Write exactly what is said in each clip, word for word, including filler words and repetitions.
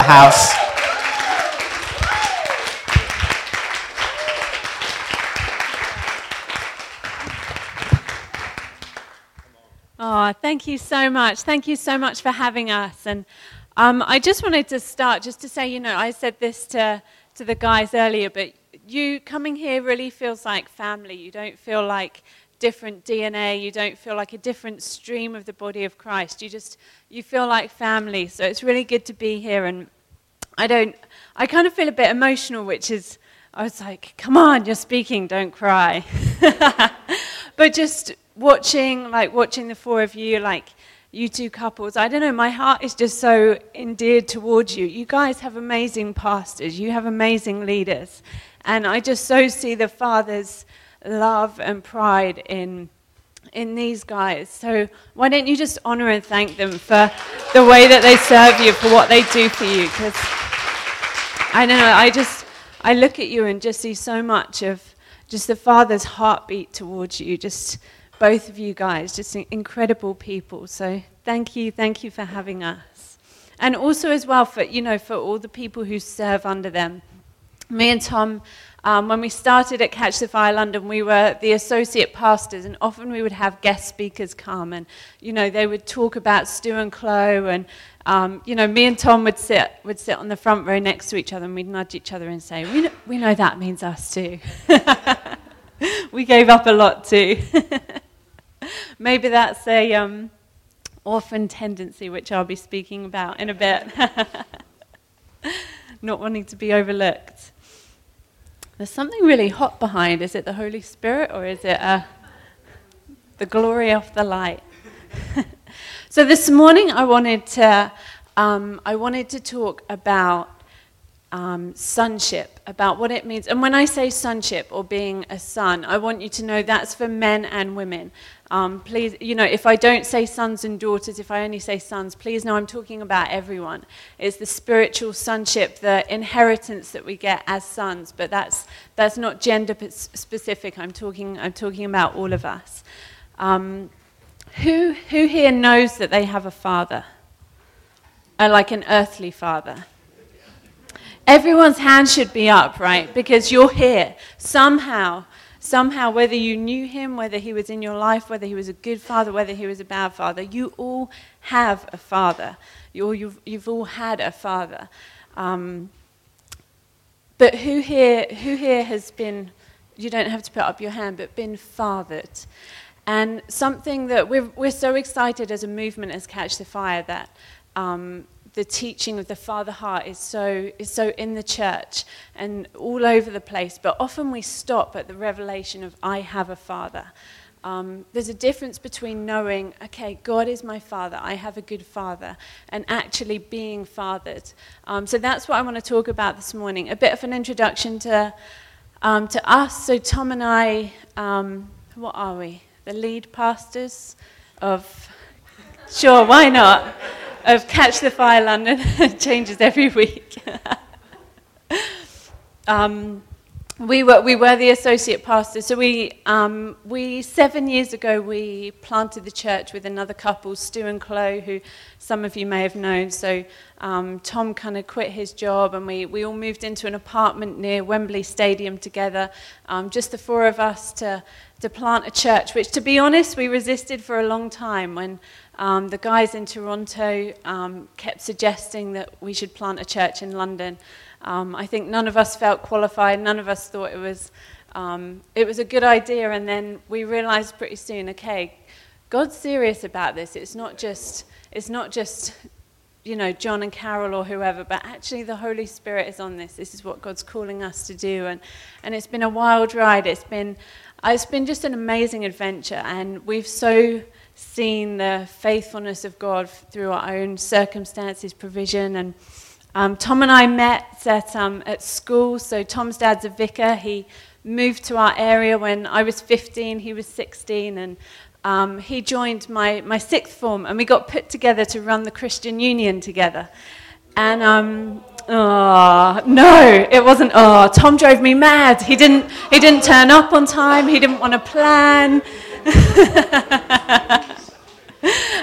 house. Oh, thank you so much. Thank you so much for having us. And um, I just wanted to start just to say, you know, I said this to, to the guys earlier, but you coming here really feels like family. You don't feel like different D N A. You don't feel like a different stream of the body of Christ. You just, you feel like family. So it's really good to be here. And I don't, I kind of feel a bit emotional, which is, I was like, come on, you're speaking, don't cry. But just watching, like watching the four of you, like you two couples, I don't know, my heart is just so endeared towards you. You guys have amazing pastors. You have amazing leaders. And I just so see the Father's love and pride in in these guys. So why don't you just honor and thank them for the way that they serve you, for what they do for you? Because I don't know, I just, I look at you and just see so much of just the Father's heartbeat towards you, just both of you guys, just incredible people. So thank you, thank you for having us. And also as well for, you know, for all the people who serve under them. Me and Tom, um, when we started at Catch the Fire London, we were the associate pastors, and often we would have guest speakers come, and, you know, they would talk about Stu and Chloe, and, um, you know, me and Tom would sit would sit on the front row next to each other, and we'd nudge each other and say, we know, we know that means us too. We gave up a lot too. Maybe that's a um, orphan tendency, which I'll be speaking about in a bit. Not wanting to be overlooked. There's something really hot behind. Is it the Holy Spirit, or is it uh, the glory of the light? So this morning I wanted to um, I wanted to talk about um, sonship, about what it means. And when I say sonship or being a son, I want you to know that's for men and women. Um, please, you know, if I don't say sons and daughters, if I only say sons, please know I'm talking about everyone. It's the spiritual sonship, the inheritance that we get as sons, but that's that's not gender specific. I'm talking I'm talking about all of us. Um, who who here knows that they have a father, uh, like an earthly father? Everyone's hand should be up, right? Because you're here somehow. Somehow, whether you knew him, whether he was in your life, whether he was a good father, whether he was a bad father, you all have a father. You all, you've, you've all had a father. Um, but who here, who here has been, you don't have to put up your hand, but been fathered? And something that we're, we're so excited as a movement as Catch the Fire that um, the teaching of the Father heart is so is so in the church and all over the place, but often we stop at the revelation of I have a father. Um, there's a difference between knowing, okay, God is my father, I have a good father, and actually being fathered. Um, so that's what I want to talk about this morning. A bit of an introduction to um, to us. So Tom and I, um, what are we? The lead pastors of, sure, why not? Of Catch the Fire London. It changes every week. um, we were we were the associate pastors. So we um, we seven years ago we planted the church with another couple, Stu and Chloe, who some of you may have known. So um, Tom kind of quit his job, and we we all moved into an apartment near Wembley Stadium together. Um, just the four of us to to plant a church, which, to be honest, we resisted for a long time when. Um, the guys in Toronto um, kept suggesting that we should plant a church in London. Um, I think none of us felt qualified. None of us thought it was um, it was a good idea. And then we realized pretty soon, okay, God's serious about this. It's not just it's not just you know John and Carol or whoever, but actually the Holy Spirit is on this. This is what God's calling us to do. And and it's been a wild ride. It's been it's been just an amazing adventure, and we've so. seen the faithfulness of God through our own circumstances, provision, and um, Tom and I met at um, at school. So Tom's dad's a vicar. He moved to our area when I was fifteen. He was sixteen, and um, he joined my my sixth form, and we got put together to run the Christian Union together. And um, oh no, it wasn't. Oh, Tom drove me mad. He didn't he didn't turn up on time. He didn't want to plan.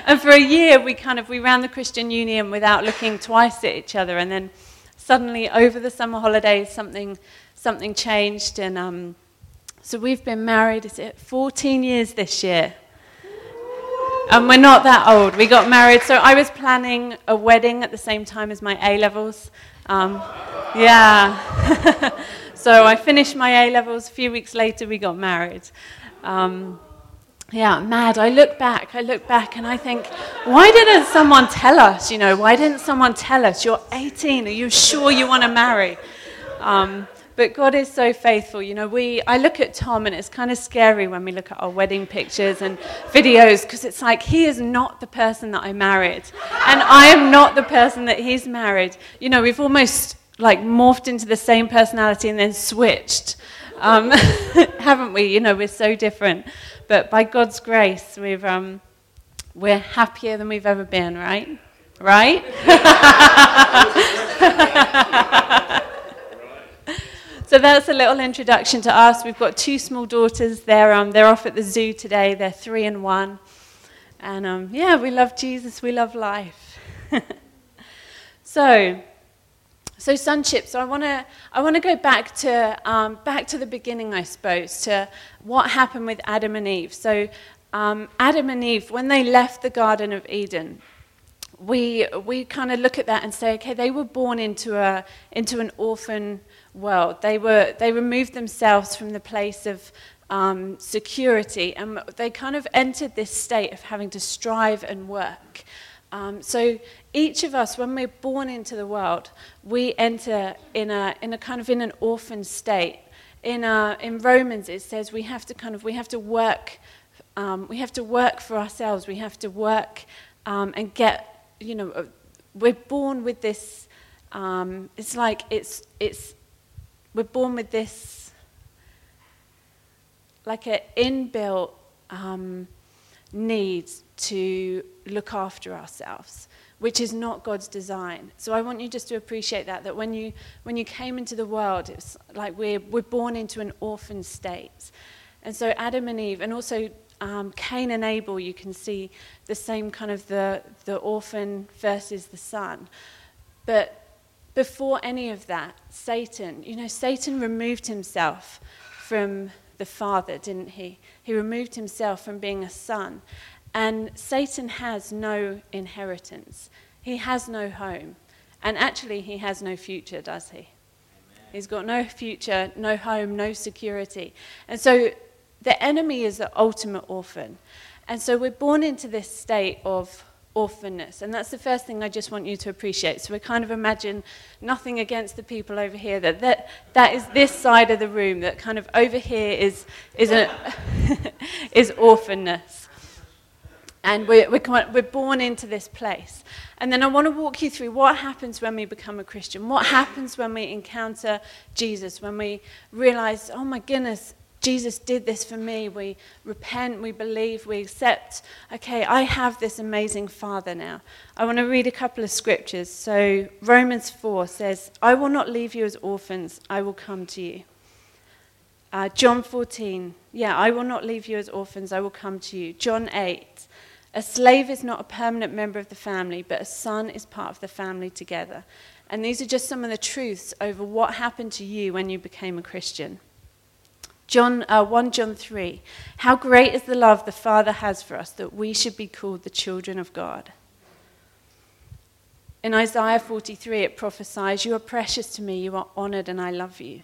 And for a year, we kind of, we ran the Christian Union without looking twice at each other. And then suddenly, over the summer holidays, something something changed. And um, so we've been married, is it fourteen years this year? And we're not that old. We got married. So I was planning a wedding at the same time as my A-levels. Um, yeah. So I finished my A-levels. A few weeks later, we got married. Um, yeah, mad. I look back. I look back and I think, why didn't someone tell us? You know, why didn't someone tell us? You're eighteen. Are you sure you want to marry? Um, But God is so faithful. You know, we. I look at Tom, and it's kind of scary when we look at our wedding pictures and videos, because it's like he is not the person that I married, and I am not the person that he's married. You know, we've almost like morphed into the same personality and then switched, um, haven't we? You know, we're so different. But by God's grace, we've um, we're happier than we've ever been. Right? Right? So that's a little introduction to us. We've got two small daughters. They're um, they're off at the zoo today. They're three and one. And um, yeah, we love Jesus. We love life. so, so sonship. So I want to I want to go back to um, back to the beginning, I suppose, to what happened with Adam and Eve. So um, Adam and Eve, when they left the Garden of Eden, we we kind of look at that and say, okay, they were born into a into an orphan world. They were they removed themselves from the place of um, security, and they kind of entered this state of having to strive and work. Um, so each of us, when we're born into the world, we enter in a in a kind of in an orphan state. In a, in Romans, it says we have to kind of we have to work um, we have to work for ourselves. We have to work um, and get. You know, we're born with this. Um, it's like it's it's. We're born with this, like an inbuilt um, need to look after ourselves, which is not God's design. So I want you just to appreciate that. That when you when you came into the world, it's like we're we're born into an orphan state, and so Adam and Eve, and also. Um, Cain and Abel, you can see the same kind of the, the orphan versus the son. But before any of that, Satan, you know, Satan removed himself from the Father, didn't he? He removed himself from being a son. And Satan has no inheritance. He has no home. And actually, he has no future, does he? Amen. He's got no future, no home, no security. And so the enemy is the ultimate orphan. And so we're born into this state of orphanness. And that's the first thing I just want you to appreciate. So we kind of imagine nothing against the people over here, that that, that is this side of the room, that kind of over here is is a is orphanness. And we're, we're, we're born into this place. And then I want to walk you through what happens when we become a Christian. What happens when we encounter Jesus, when we realize, oh my goodness, Jesus did this for me. We repent, we believe, we accept, okay, I have this amazing Father now. I want to read a couple of scriptures. So Romans four says, I will not leave you as orphans, I will come to you. Uh, John fourteen, yeah, I will not leave you as orphans, I will come to you. John eight, a slave is not a permanent member of the family, but a son is part of the family together. And these are just some of the truths over what happened to you when you became a Christian. John, uh, First John three, how great is the love the Father has for us that we should be called the children of God. In Isaiah forty-three, it prophesies, you are precious to me, you are honored, and I love you.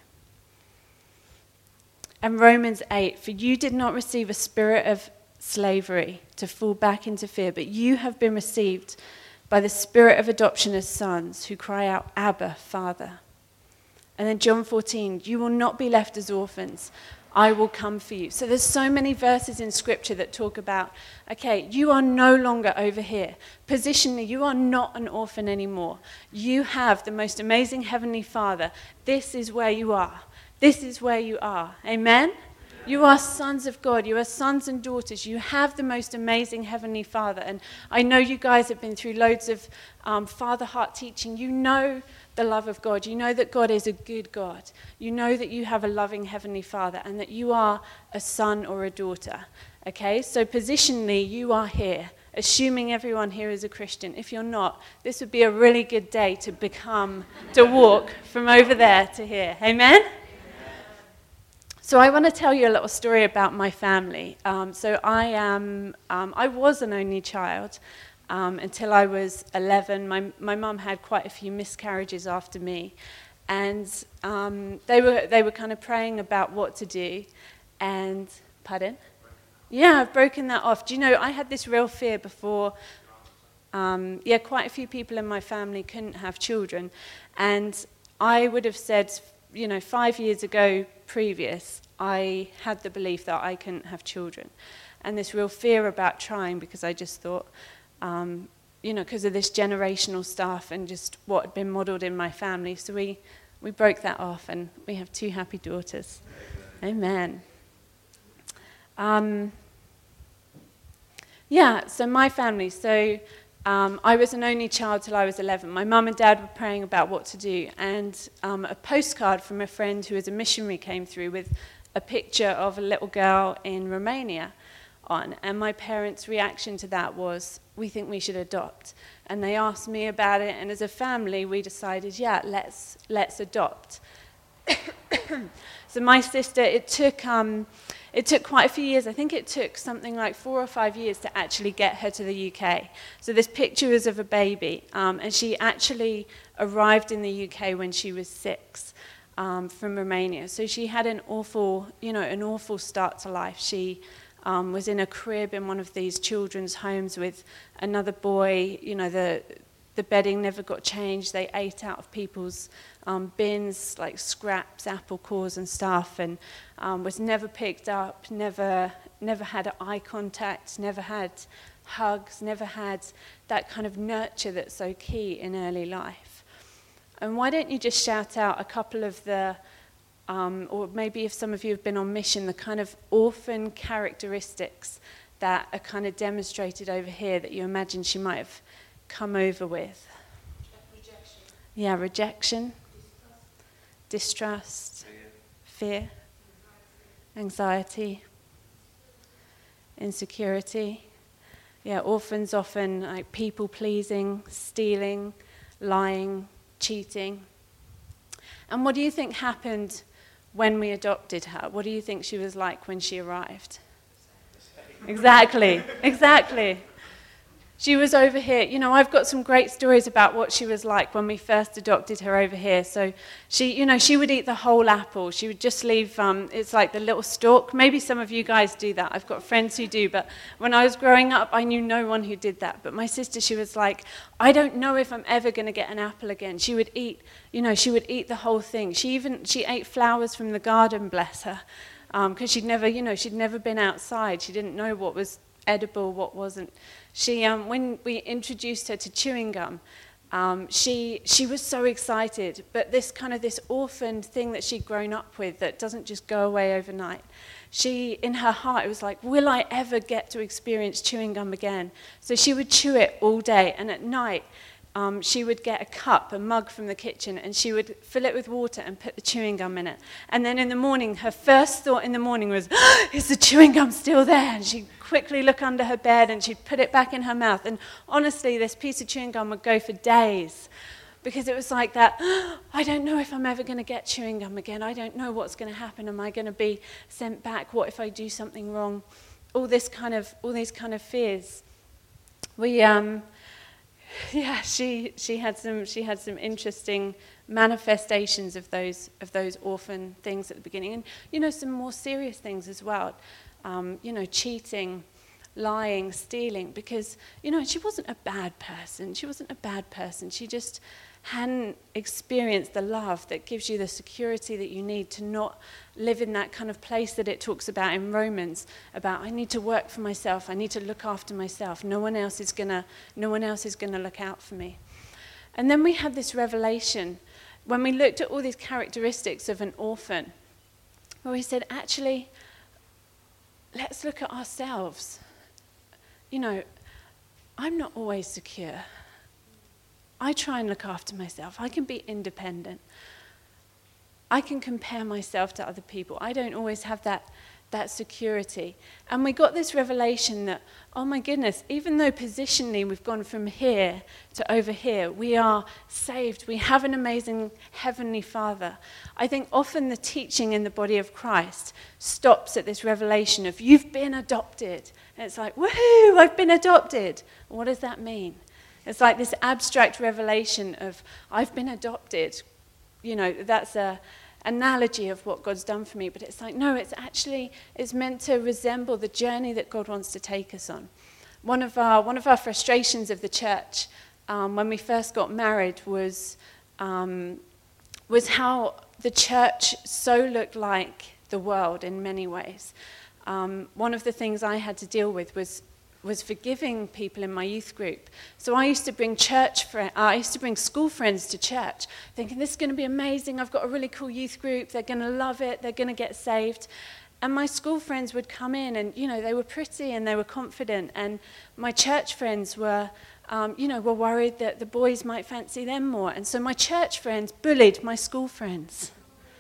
And Romans eight, for you did not receive a spirit of slavery to fall back into fear, but you have been received by the spirit of adoption as sons who cry out, Abba, Father. And then John fourteen, you will not be left as orphans. I will come for you. So there's so many verses in Scripture that talk about, okay, you are no longer over here. Positionally, you are not an orphan anymore. You have the most amazing Heavenly Father. This is where you are. This is where you are. Amen? You are sons of God. You are sons and daughters. You have the most amazing Heavenly Father. And I know you guys have been through loads of um, Father Heart teaching. You know the love of God. You know that God is a good God. You know that you have a loving Heavenly Father and that you are a son or a daughter. Okay, so positionally, you are here. assuming everyone here is a Christian. If you're not, this would be a really good day to become, to walk from over there to here. Amen? So I want to tell you a little story about my family. Um, so I am, um, I was an only child um, until I was eleven. My my mum had quite a few miscarriages after me, and um, they were they were kind of praying about what to do. And pardon? Yeah, I've broken that off. Do you know I had this real fear before? Um, yeah, quite a few people in my family couldn't have children, and I would have said, you know, five years ago previous, I had the belief that I couldn't have children. And this real fear about trying because I just thought, um, you know, because of this generational stuff and just what had been modeled in my family. So we, we broke that off and we have two happy daughters. Amen. Um, yeah, so my family. So Um, I was an only child till I was eleven. My mum and dad were praying about what to do, and um, a postcard from a friend who is a missionary came through with a picture of a little girl in Romania on, and my parents' reaction to that was, we think we should adopt. And they asked me about it, and as a family we decided, yeah, let's let's adopt. So my sister, it took um, it took quite a few years. I think it took something like four or five years to actually get her to the U K. So this picture is of a baby, um, and she actually arrived in the U K when she was six um, from Romania. So she had an awful, you know, an awful start to life. She um, was in a crib in one of these children's homes with another boy. You know, the the bedding never got changed. They ate out of people's um, bins, like scraps, apple cores and stuff, and um, was never picked up, never never had eye contact, never had hugs, never had that kind of nurture that's so key in early life. And why don't you just shout out a couple of the, um, or maybe if some of you have been on mission, the kind of orphan characteristics that are kind of demonstrated over here that you imagine she might have come over with. Rejection. Yeah, rejection, distrust, fear, anxiety, insecurity. Yeah, orphans often like people pleasing, stealing, lying, cheating. And what do you think happened when we adopted her? What do you think she was like when she arrived? Exactly, exactly. She was over here. You know, I've got some great stories about what she was like when we first adopted her over here. So she, you know, she would eat the whole apple. She would just leave, um, it's like the little stalk. Maybe some of you guys do that. I've got friends who do. But when I was growing up, I knew no one who did that. But my sister, she was like, I don't know if I'm ever going to get an apple again. She would eat, you know, she would eat the whole thing. She even, she ate flowers from the garden, bless her. Because um, she'd never, you know, she'd never been outside. She didn't know what was edible, what wasn't. She, um, when we introduced her to chewing gum, um, she she was so excited. But this kind of this orphan thing that she'd grown up with that doesn't just go away overnight. She, in her heart, it was like, will I ever get to experience chewing gum again? So she would chew it all day, and at night, Um, she would get a cup, a mug from the kitchen, and she would fill it with water and put the chewing gum in it. And then in the morning, her first thought in the morning was, oh, is the chewing gum still there? And she'd quickly look under her bed and she'd put it back in her mouth. And honestly, this piece of chewing gum would go for days because it was like that, oh, I don't know if I'm ever going to get chewing gum again. I don't know what's going to happen. Am I going to be sent back? What if I do something wrong? All this kind of, all these kind of fears. We, um... Yeah, she she had some she had some interesting manifestations of those of those orphan things at the beginning, and you know some more serious things as well. Um, you know, cheating, lying, stealing. Because you know she wasn't a bad person. She wasn't a bad person. She just hadn't experienced the love that gives you the security that you need to not live in that kind of place that it talks about in Romans, about I need to work for myself, I need to look after myself, no one else is gonna no one else is gonna look out for me. And then we had this revelation when we looked at all these characteristics of an orphan, where we said, actually, let's look at ourselves. You know, I'm not always secure. I try and look after myself. I can be independent. I can compare myself to other people. I don't always have that, that security. And we got this revelation that, oh my goodness, even though positionally we've gone from here to over here, we are saved. We have an amazing heavenly Father. I think often the teaching in the body of Christ stops at this revelation of you've been adopted. And it's like, woohoo, I've been adopted. What does that mean? It's like this abstract revelation of I've been adopted. You know, that's a analogy of what God's done for me, but it's like, no, it's actually, it's meant to resemble the journey that God wants to take us on. One of our, one of our frustrations of the church um, when we first got married was, um, was how the church so looked like the world in many ways. Um, one of the things I had to deal with was was forgiving people in my youth group. So I used to bring church friends, uh, I used to bring school friends to church, thinking this is going to be amazing. I've got a really cool youth group. They're going to love it. They're going to get saved. And my school friends would come in, and you know they were pretty and they were confident. And my church friends were, um, you know, were worried that the boys might fancy them more. And so my church friends bullied my school friends.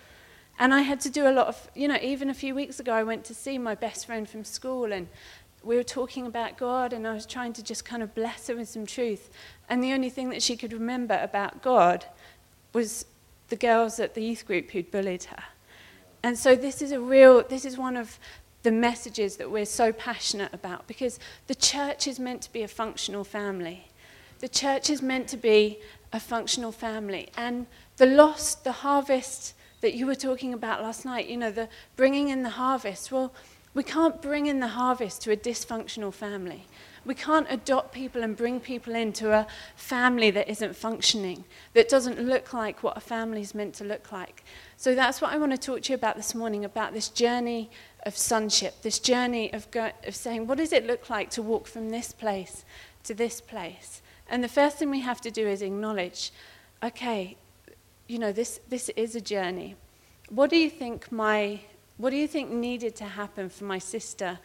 And I had to do a lot of, you know, even a few weeks ago, I went to see my best friend from school, and we were talking about God, and I was trying to just kind of bless her with some truth. And the only thing that she could remember about God was the girls at the youth group who'd bullied her. And so this is a real, this is one of the messages that we're so passionate about, because the church is meant to be a functional family. The church is meant to be a functional family. And the loss, the harvest that you were talking about last night, you know, the bringing in the harvest, well, we can't bring in the harvest to a dysfunctional family. We can't adopt people and bring people into a family that isn't functioning, that doesn't look like what a family is meant to look like. So that's what I want to talk to you about this morning, about this journey of sonship, this journey of, go- of saying, what does it look like to walk from this place to this place? And the first thing we have to do is acknowledge, okay, you know, this, this is a journey. What do you think my... What do you think needed to happen for my sister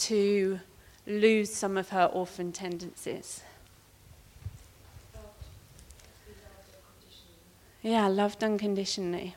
to lose some of her orphan tendencies? Yeah, loved unconditionally.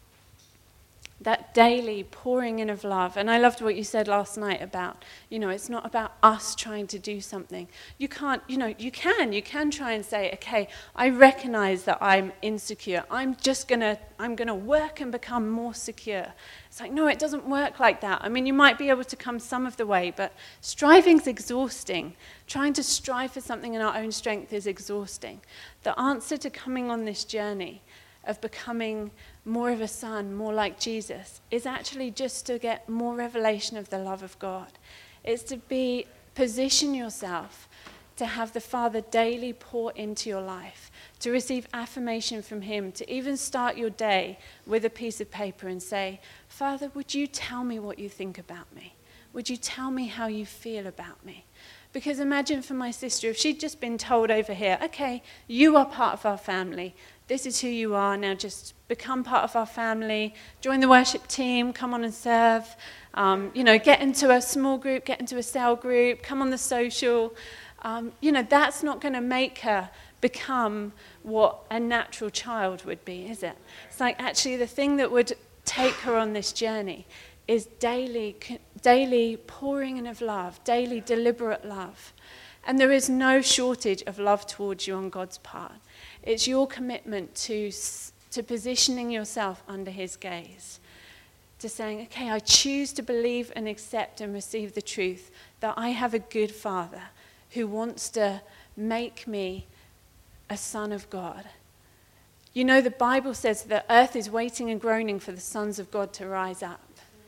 That daily pouring in of love. And I loved what you said last night about, you know, it's not about us trying to do something. You can't, you know, you can. You can try and say, okay, I recognize that I'm insecure. I'm just going to, I'm going to work and become more secure. It's like, no, it doesn't work like that. I mean, you might be able to come some of the way, but striving's exhausting. Trying to strive for something in our own strength is exhausting. The answer to coming on this journey of becoming more of a son, more like Jesus, is actually just to get more revelation of the love of God. It's to be, position yourself to have the Father daily pour into your life, to receive affirmation from him, to even start your day with a piece of paper and say, Father, would you tell me what you think about me? Would you tell me how you feel about me? Because imagine for my sister, if she'd just been told over here, okay, you are part of our family. This is who you are. Now just become part of our family. Join the worship team. Come on and serve. Um, you know, get into a small group. Get into a cell group. Come on the social. Um, you know, that's not going to make her become what a natural child would be, is it? It's like actually the thing that would take her on this journey is daily, daily pouring in of love, daily deliberate love. And there is no shortage of love towards you on God's part. It's your commitment to, to positioning yourself under his gaze, to saying, okay, I choose to believe and accept and receive the truth that I have a good Father who wants to make me a son of God. You know, the Bible says that earth is waiting and groaning for the sons of God to rise up.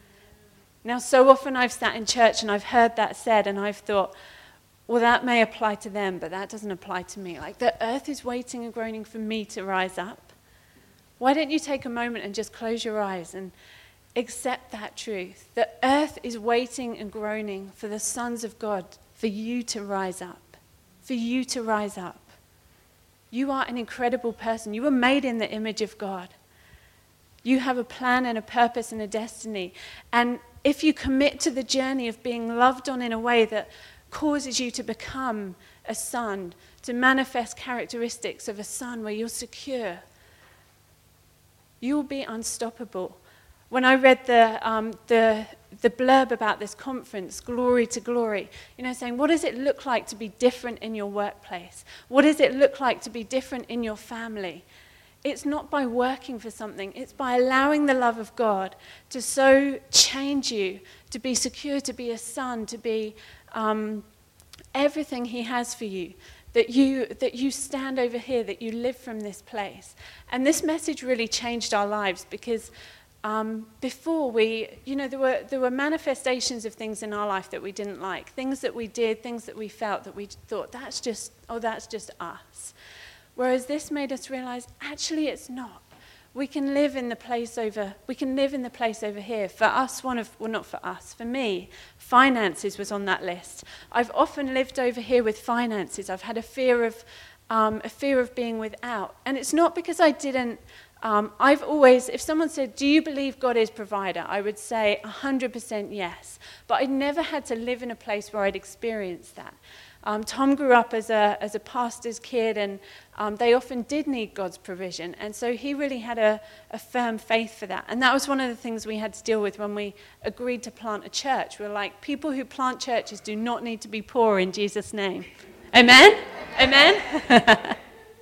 Now, so often I've sat in church and I've heard that said, and I've thought, well, that may apply to them, but that doesn't apply to me. Like, the earth is waiting and groaning for me to rise up. Why don't you take a moment and just close your eyes and accept that truth? The earth is waiting and groaning for the sons of God, for you to rise up, for you to rise up. You are an incredible person. You were made in the image of God. You have a plan and a purpose and a destiny. And if you commit to the journey of being loved on in a way that causes you to become a son, to manifest characteristics of a son where you're secure, you will be unstoppable. When I read the um, the the blurb about this conference, Glory to Glory, you know, saying, what does it look like to be different in your workplace? What does it look like to be different in your family? It's not by working for something. It's by allowing the love of God to so change you, to be secure, to be a son, to be um, everything he has for you, that you that you stand over here, that you live from this place. And this message really changed our lives because um, before we, you know, there were there were manifestations of things in our life that we didn't like, things that we did, things that we felt that we thought, that's just, oh, that's just us. Whereas this made us realize, actually, it's not. We can live in the place over, we can live in the place over here. For us, one of, well, not for us, for me, finances was on that list. I've often lived over here with finances. I've had a fear of, um, a fear of being without. And it's not because I didn't, um, I've always, if someone said, do you believe God is provider? I would say one hundred percent yes. But I never had to live in a place where I'd experienced that. Um, Tom grew up as a as a pastor's kid, and um, they often did need God's provision. And so he really had a, a firm faith for that. And that was one of the things we had to deal with when we agreed to plant a church. We were like, people who plant churches do not need to be poor in Jesus' name. Amen? Amen?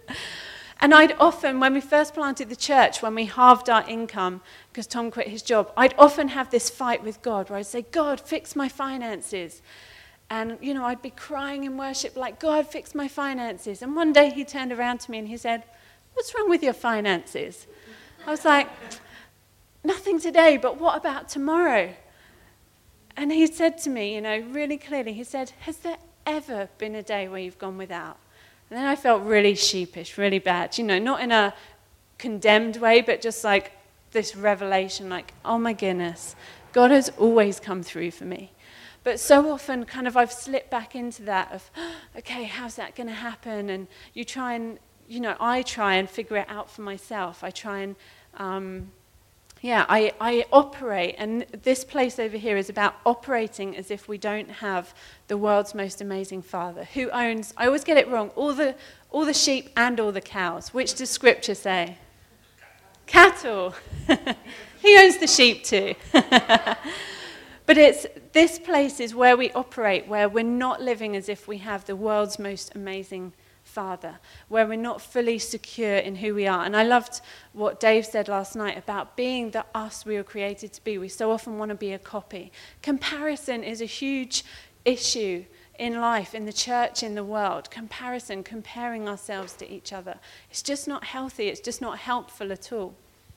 And I'd often, when we first planted the church, when we halved our income, because Tom quit his job, I'd often have this fight with God where I'd say, God, fix my finances. And, you know, I'd be crying in worship like, God, fix my finances. And one day he turned around to me and he said, what's wrong with your finances? I was like, nothing today, but what about tomorrow? And he said to me, you know, really clearly, he said, has there ever been a day where you've gone without? And then I felt really sheepish, really bad, you know, not in a condemned way, but just like this revelation, like, oh my goodness, God has always come through for me. But so often kind of I've slipped back into that of, okay, how's that going to happen? And you try and, you know, I try and figure it out for myself. I try and, um, yeah, I, I operate. And this place over here is about operating as if we don't have the world's most amazing Father who owns, I always get it wrong, all the, all the sheep and all the cows. Which does Scripture say? Cattle. He owns the sheep too. But it's this place is where we operate, where we're not living as if we have the world's most amazing Father, where we're not fully secure in who we are. And I loved what Dave said last night about being the us we were created to be. We so often want to be a copy. Comparison is a huge issue in life, in the church, in the world. Comparison, comparing ourselves to each other. It's just not healthy. It's just not helpful at all.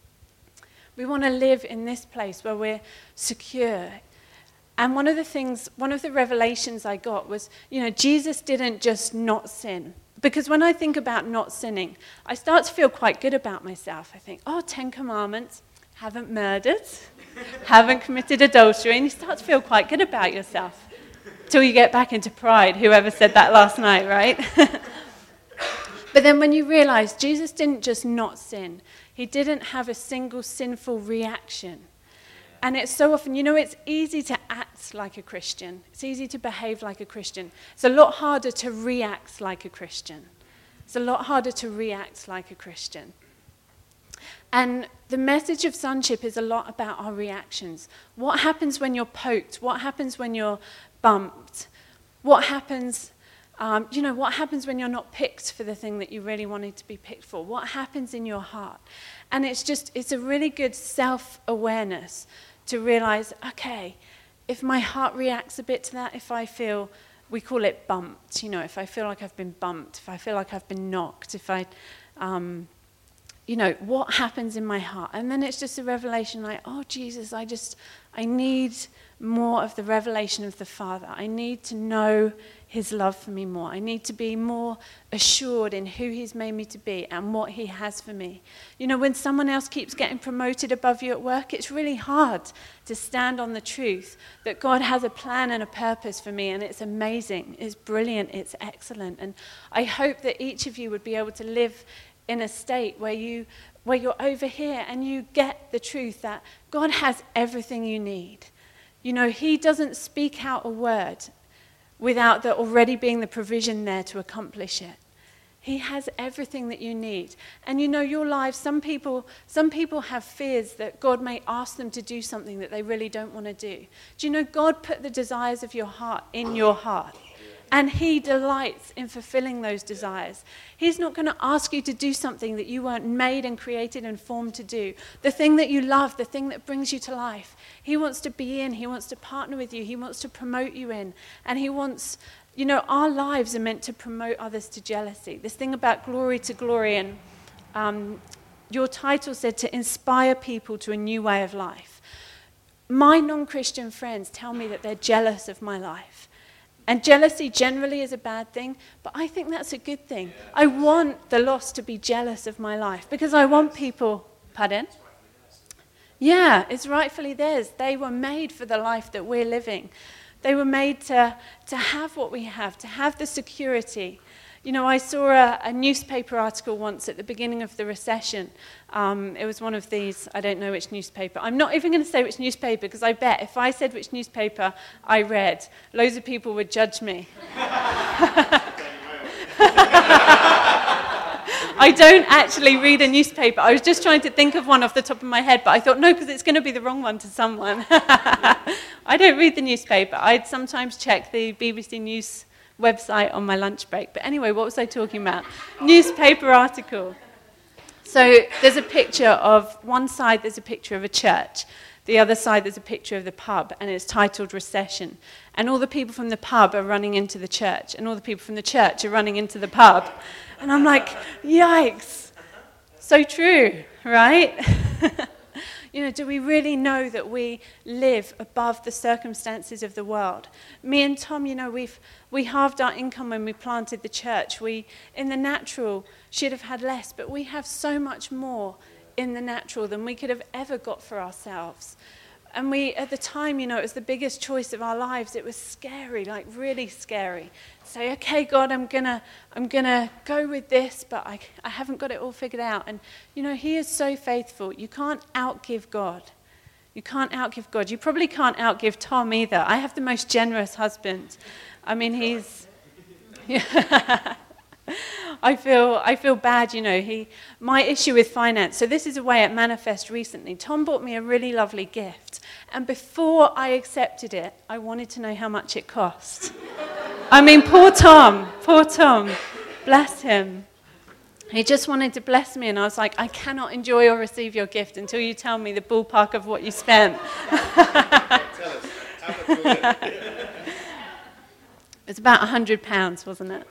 We want to live in this place where we're secure. And one of the things, one of the revelations I got was, you know, Jesus didn't just not sin. Because when I think about not sinning, I start to feel quite good about myself. I think, oh, Ten Commandments, haven't murdered, haven't committed adultery, and you start to feel quite good about yourself. Till you get back into pride, whoever said that last night, right? But then when you realize Jesus didn't just not sin, he didn't have a single sinful reaction. And it's so often, you know, it's easy to act like a Christian. It's easy to behave like a Christian. It's a lot harder to react like a Christian. It's a lot harder to react like a Christian. And the message of sonship is a lot about our reactions. What happens when you're poked? What happens when you're bumped? What happens, um, you know, what happens when you're not picked for the thing that you really wanted to be picked for? What happens in your heart? And it's just, it's a really good self-awareness to realize, okay, if my heart reacts a bit to that, if I feel, we call it bumped, you know, if I feel like I've been bumped, if I feel like I've been knocked, if I, um, you know, what happens in my heart? And then it's just a revelation like, oh, Jesus, I just, I need more of the revelation of the Father. I need to know his love for me more. I need to be more assured in who he's made me to be and what he has for me. You know, when someone else keeps getting promoted above you at work, it's really hard to stand on the truth that God has a plan and a purpose for me, and it's amazing, it's brilliant, it's excellent. And I hope that each of you would be able to live in a state where you where you're over here and you get the truth that God has everything you need. You know, he doesn't speak out a word without there already being the provision there to accomplish it. He has everything that you need. And you know, your lives, some people, some people have fears that God may ask them to do something that they really don't want to do. Do you know God put the desires of your heart in your heart? And he delights in fulfilling those desires. He's not going to ask you to do something that you weren't made and created and formed to do. The thing that you love, the thing that brings you to life. He wants to be in. He wants to partner with you. He wants to promote you in. And he wants, you know, our lives are meant to promote others to jealousy. This thing about glory to glory. And um, your title said to inspire people to a new way of life. My non-Christian friends tell me that they're jealous of my life. And jealousy generally is a bad thing, but I think that's a good thing. I want the lost to be jealous of my life because I want people... Pardon? Yeah, it's rightfully theirs. They were made for the life that we're living. They were made to, to have what we have, to have the security. You know, I saw a, a newspaper article once at the beginning of the recession. Um, it was one of these, I don't know which newspaper. I'm not even going to say which newspaper, because I bet if I said which newspaper I read, loads of people would judge me. I don't actually read a newspaper. I was just trying to think of one off the top of my head, but I thought, no, because it's going to be the wrong one to someone. I don't read the newspaper. I'd sometimes check the B B C News website on my lunch break. But anyway, what was I talking about? Newspaper article. So there's a picture of, one side there's a picture of a church, the other side there's a picture of the pub, and it's titled Recession. And all the people from the pub are running into the church, and all the people from the church are running into the pub. And I'm like, yikes. So true, right? You know, do we really know that we live above the circumstances of the world? Me and Tom, you know, we've we halved our income when we planted the church. We, in the natural, should have had less, but we have so much more in the natural than we could have ever got for ourselves. And we, at the time, you know, it was the biggest choice of our lives. It was scary, like really scary. Say, okay, God, I'm gonna, I'm gonna go with this, but I, I haven't got it all figured out. And you know, He is so faithful. You can't outgive God. You can't outgive God. You probably can't outgive Tom either. I have the most generous husband. I mean, he's. Yeah. I feel I feel bad, you know. He my issue with finance. So this is a way it manifested recently. Tom bought me a really lovely gift, and before I accepted it, I wanted to know how much it cost. I mean, poor Tom, poor Tom, bless him. He just wanted to bless me, and I was like, I cannot enjoy or receive your gift until you tell me the ballpark of what you spent. Tell us. How much was it? It's about a hundred pounds, wasn't it?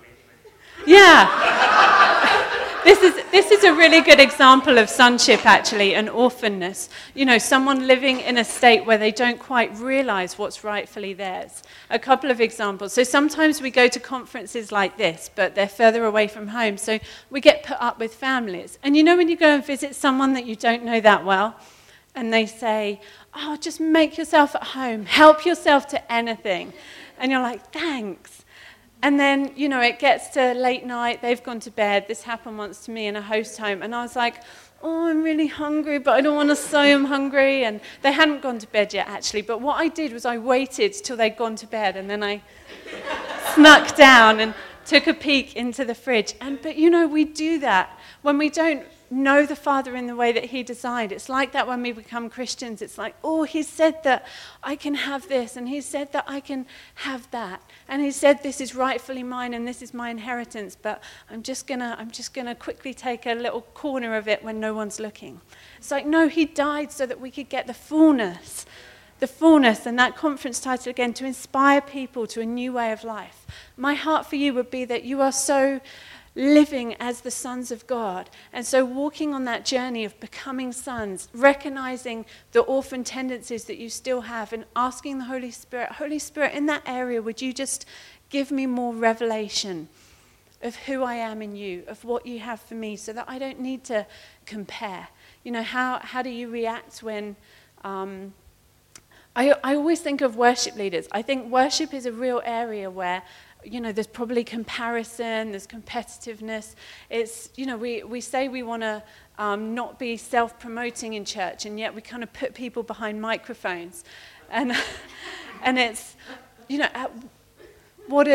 Yeah. This is this is a really good example of sonship, actually, and orphanness. You know, someone living in a state where they don't quite realize what's rightfully theirs. A couple of examples. So sometimes we go to conferences like this, but they're further away from home. So we get put up with families. And you know when you go and visit someone that you don't know that well, and they say, oh, just make yourself at home. Help yourself to anything. And you're like, thanks. And then, you know, it gets to late night, they've gone to bed. This happened once to me in a host home. And I was like, oh, I'm really hungry, but I don't want to say I'm hungry. And they hadn't gone to bed yet, actually. But what I did was I waited till they'd gone to bed. And then I snuck down and took a peek into the fridge. And But, you know, we do that when we don't know the Father in the way that He designed. It's like that when we become Christians. It's like, oh, He said that I can have this, and He said that I can have that, and He said this is rightfully mine and this is my inheritance, but I'm just gonna I'm just gonna quickly take a little corner of it when no one's looking. It's like, no, He died so that we could get the fullness. The fullness, and that conference title again, to inspire people to a new way of life. My heart for you would be that you are so living as the sons of God. And so walking on that journey of becoming sons, recognizing the orphan tendencies that you still have, and asking the Holy Spirit, Holy Spirit, in that area, would you just give me more revelation of who I am in you, of what you have for me, so that I don't need to compare. You know, how, how do you react when... Um, I, I always think of worship leaders. I think worship is a real area where, you know, there's probably comparison, there's competitiveness. It's, you know, we, we say we want to um, not be self-promoting in church, and yet we kind of put people behind microphones. And and it's, you know, what is,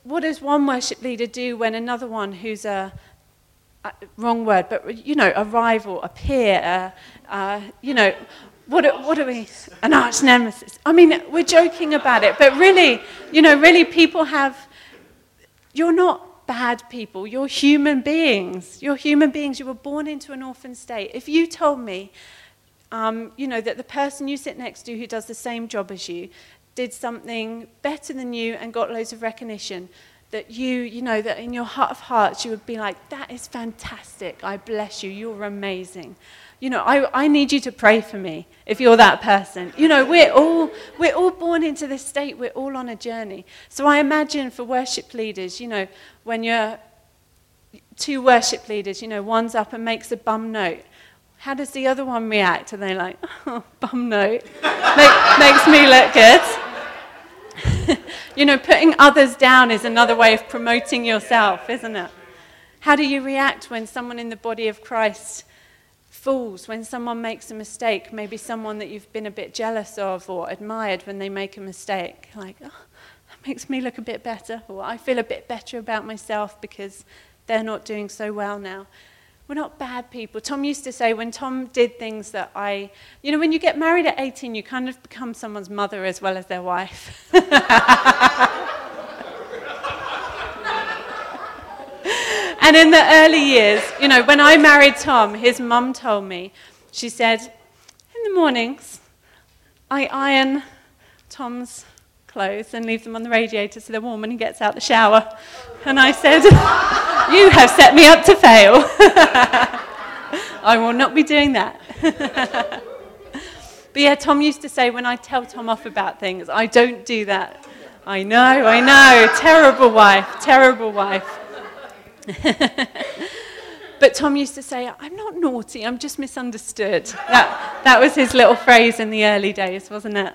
what does one worship leader do when another one who's a, a wrong word, but, you know, a rival, a peer, a, uh, you know, what, what are we, an arch nemesis? I mean, we're joking about it, but really, you know, really people have, you're not bad people, you're human beings. You're human beings, you were born into an orphan state. If you told me, um, you know, that the person you sit next to who does the same job as you did something better than you and got loads of recognition, that you, you know, that in your heart of hearts you would be like, that is fantastic, I bless you, you're amazing. You know, I, I need you to pray for me if you're that person. You know, we're all, we're all born into this state, we're all on a journey. So I imagine for worship leaders, you know, when you're two worship leaders, you know, one's up and makes a bum note, how does the other one react? Are they like, oh, bum note, Make, makes me look good? You know, putting others down is another way of promoting yourself, isn't it? How do you react when someone in the body of Christ falls, when someone makes a mistake, maybe someone that you've been a bit jealous of or admired when they make a mistake? Like, oh, that makes me look a bit better, or I feel a bit better about myself because they're not doing so well now. We're not bad people. Tom used to say when Tom did things that I, you know, when you get married at eighteen, you kind of become someone's mother as well as their wife. And in the early years, you know, when I married Tom, his mum told me, she said, in the mornings, I iron Tom's clothes and leave them on the radiator so they're warm when he gets out the shower. And I said, you have set me up to fail. I will not be doing that. But yeah, Tom used to say when I tell Tom off about things, I don't do that. I know, I know, terrible wife, terrible wife. But Tom used to say, I'm not naughty, I'm just misunderstood. That, that was his little phrase in the early days, wasn't it?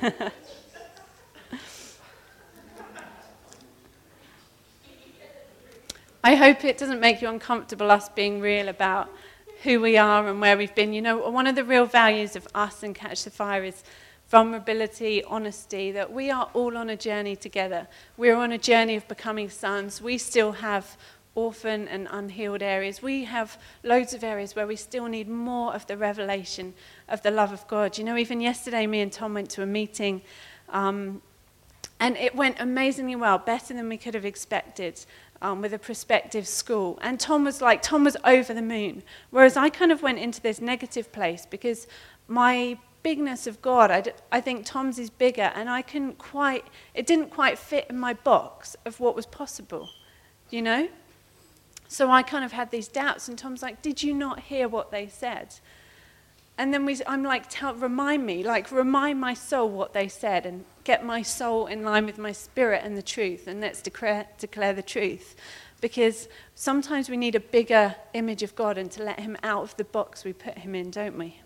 I hope it doesn't make you uncomfortable, us being real about who we are and where we've been. You know, one of the real values of us and Catch the Fire is vulnerability, honesty, that we are all on a journey together. We're on a journey of becoming sons. We still have orphan and unhealed areas. We have loads of areas where we still need more of the revelation of the love of God. You know, even yesterday, me and Tom went to a meeting, um, and it went amazingly well, better than we could have expected. Um, with a prospective school. And Tom was like, Tom was over the moon. Whereas I kind of went into this negative place because my bigness of God, I, d- I think Tom's is bigger, and I couldn't quite, it didn't quite fit in my box of what was possible, you know? So I kind of had these doubts, and Tom's like, did you not hear what they said? And then we, I'm like, tell, remind me, like remind my soul what they said and get my soul in line with my spirit and the truth, and let's declare, declare the truth. Because sometimes we need a bigger image of God and to let him out of the box we put him in, don't we?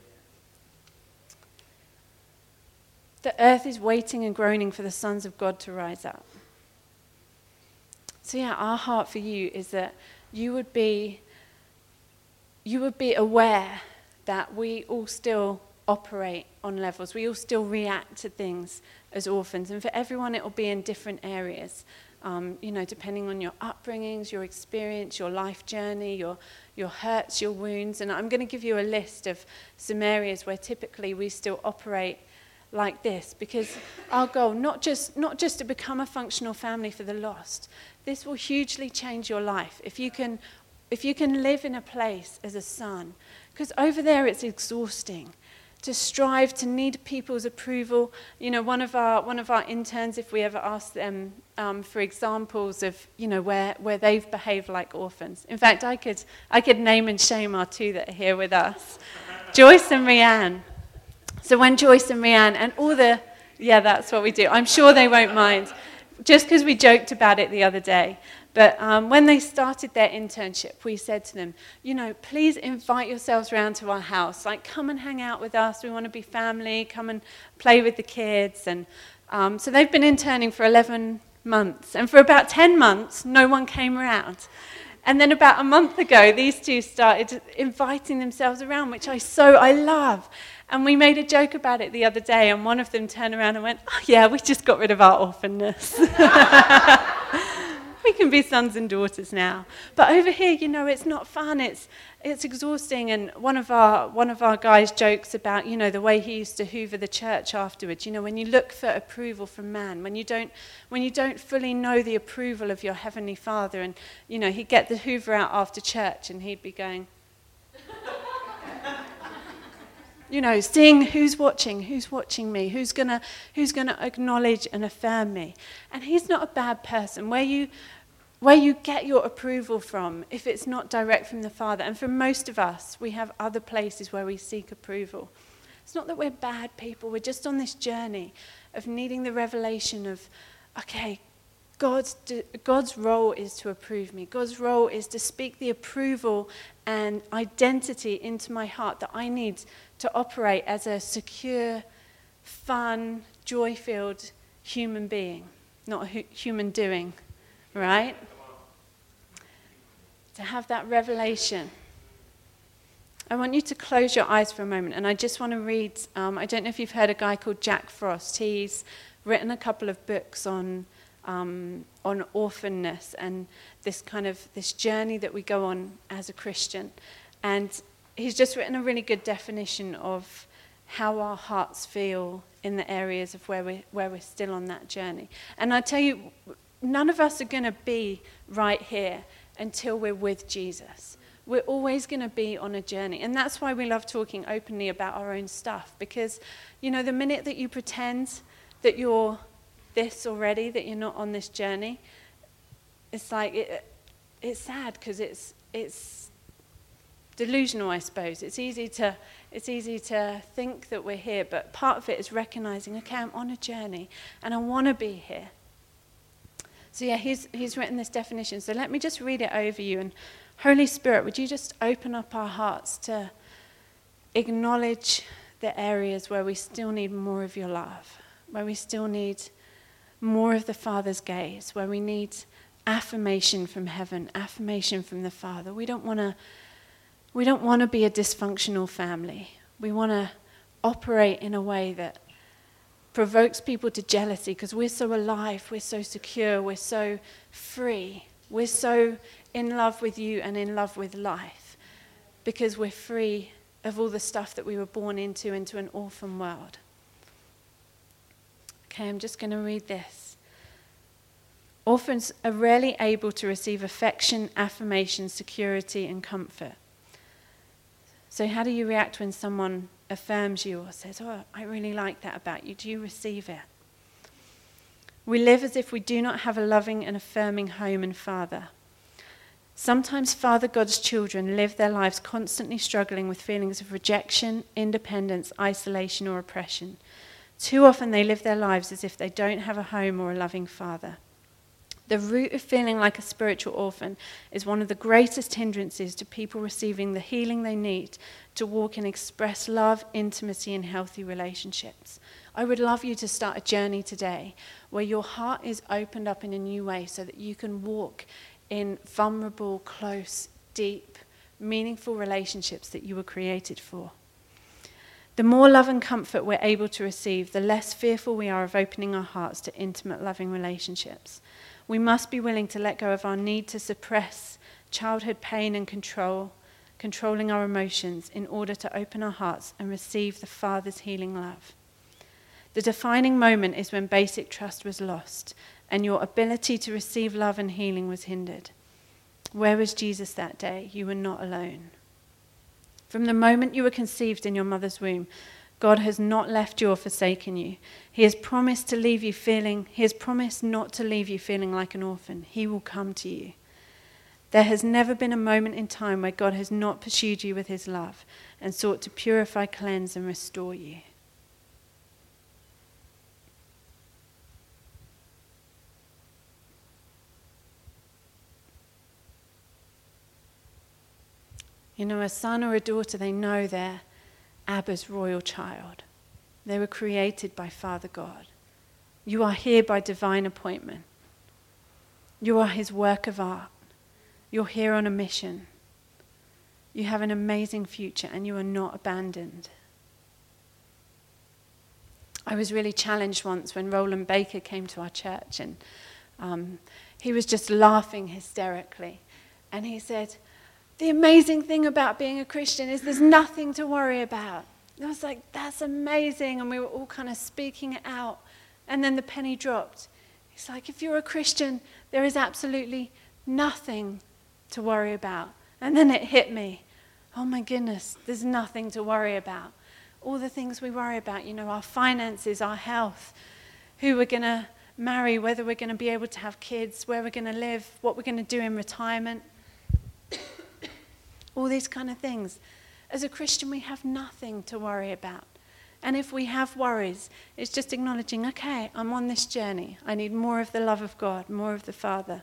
The earth is waiting and groaning for the sons of God to rise up. So yeah, our heart for you is that you would be, you would be aware that we all still operate on levels. We all still react to things as orphans. And for everyone, it will be in different areas, um, you know, depending on your upbringings, your experience, your life journey, your, your hurts, your wounds. And I'm going to give you a list of some areas where typically we still operate like this, because our goal, not just, not just to become a functional family for the lost, this will hugely change your life. If you can, if you can live in a place as a son, because over there it's exhausting to strive, to need people's approval. You know, one of our one of our interns, if we ever ask them um, for examples of, you know, where, where they've behaved like orphans. In fact, I could I could name and shame our two that are here with us, Joyce and Rianne. So when Joyce and Rianne and all the, yeah, that's what we do. I'm sure they won't mind, just because we joked about it the other day. But um, when they started their internship, we said to them, you know, please invite yourselves around to our house. Like, come and hang out with us. We want to be family. Come and play with the kids. And um, so they've been interning for eleven months. And for about ten months, no one came around. And then about a month ago, these two started inviting themselves around, which I so, I love. And we made a joke about it the other day, and one of them turned around and went, oh yeah, we just got rid of our orphanness. we can be sons and daughters now. But over here, you know, it's not fun. It's it's exhausting. And one of our one of our guys jokes about, you know, the way he used to hoover the church afterwards. You know, when you look for approval from man, when you don't when you don't fully know the approval of your heavenly Father, and you know, he'd get the hoover out after church, and he'd be going. You know, seeing who's watching, who's watching me, who's gonna, who's gonna acknowledge and affirm me. And he's not a bad person. Where you, where you get your approval from, if it's not direct from the Father, and for most of us, we have other places where we seek approval. It's not that we're bad people. We're just on this journey of needing the revelation of, okay, God's God's role is to approve me. God's role is to speak the approval and identity into my heart that I need to operate as a secure, fun, joy-filled human being, not a hu- human doing, right? To have that revelation. I want you to close your eyes for a moment, and I just want to read, um, I don't know if you've heard a guy called Jack Frost. He's written a couple of books on um, on orphanness and this kind of, this journey that we go on as a Christian. And he's just written a really good definition of how our hearts feel in the areas of where we're, where we're still on that journey. And I tell you, none of us are going to be right here until we're with Jesus. We're always going to be on a journey. And that's why we love talking openly about our own stuff. Because, you know, the minute that you pretend that you're this already, that you're not on this journey, it's like, it, it's sad because it's it's delusional, I suppose. It's easy to it's easy to think that we're here, but part of it is recognizing, okay, I'm on a journey and I want to be here. So yeah, he's he's written this definition. So let me just read it over you. And Holy Spirit, would you just open up our hearts to acknowledge the areas where we still need more of your love, where we still need more of the Father's gaze, where we need affirmation from heaven, affirmation from the Father. We don't want to we don't want to be a dysfunctional family. We want to operate in a way that provokes people to jealousy because we're so alive, we're so secure, we're so free. We're so in love with you and in love with life because we're free of all the stuff that we were born into, into an orphan world. Okay, I'm just going to read this. Orphans are rarely able to receive affection, affirmation, security, and comfort. So how do you react when someone affirms you or says, oh, I really like that about you? Do you receive it? We live as if we do not have a loving and affirming home and Father. Sometimes Father God's children live their lives constantly struggling with feelings of rejection, independence, isolation, or oppression. Too often they live their lives as if they don't have a home or a loving Father. The root of feeling like a spiritual orphan is one of the greatest hindrances to people receiving the healing they need to walk and express love, intimacy, and healthy relationships. I would love you to start a journey today where your heart is opened up in a new way so that you can walk in vulnerable, close, deep, meaningful relationships that you were created for. The more love and comfort we're able to receive, the less fearful we are of opening our hearts to intimate, loving relationships. We must be willing to let go of our need to suppress childhood pain and control, controlling our emotions in order to open our hearts and receive the Father's healing love. The defining moment is when basic trust was lost and your ability to receive love and healing was hindered. Where was Jesus that day? You were not alone. From the moment you were conceived in your mother's womb, God has not left you or forsaken you. He has promised to leave you feeling, he has promised not to leave you feeling like an orphan. He will come to you. There has never been a moment in time where God has not pursued you with his love and sought to purify, cleanse, and restore you. You know, a son or a daughter, they know they're Abba's royal child. They were created by Father God. You are here by divine appointment. You are his work of art. You're here on a mission. You have an amazing future and you are not abandoned. I was really challenged once when Roland Baker came to our church, and um, he was just laughing hysterically. And he said, the amazing thing about being a Christian is there's nothing to worry about. And I was like, that's amazing. And we were all kind of speaking it out. And then the penny dropped. He's like, if you're a Christian, there is absolutely nothing to worry about. And then it hit me. Oh my goodness, there's nothing to worry about. All the things we worry about, you know, our finances, our health, who we're going to marry, whether we're going to be able to have kids, where we're going to live, what we're going to do in retirement. All these kind of things. As a Christian, we have nothing to worry about. And if we have worries, it's just acknowledging, okay, I'm on this journey. I need more of the love of God, more of the Father.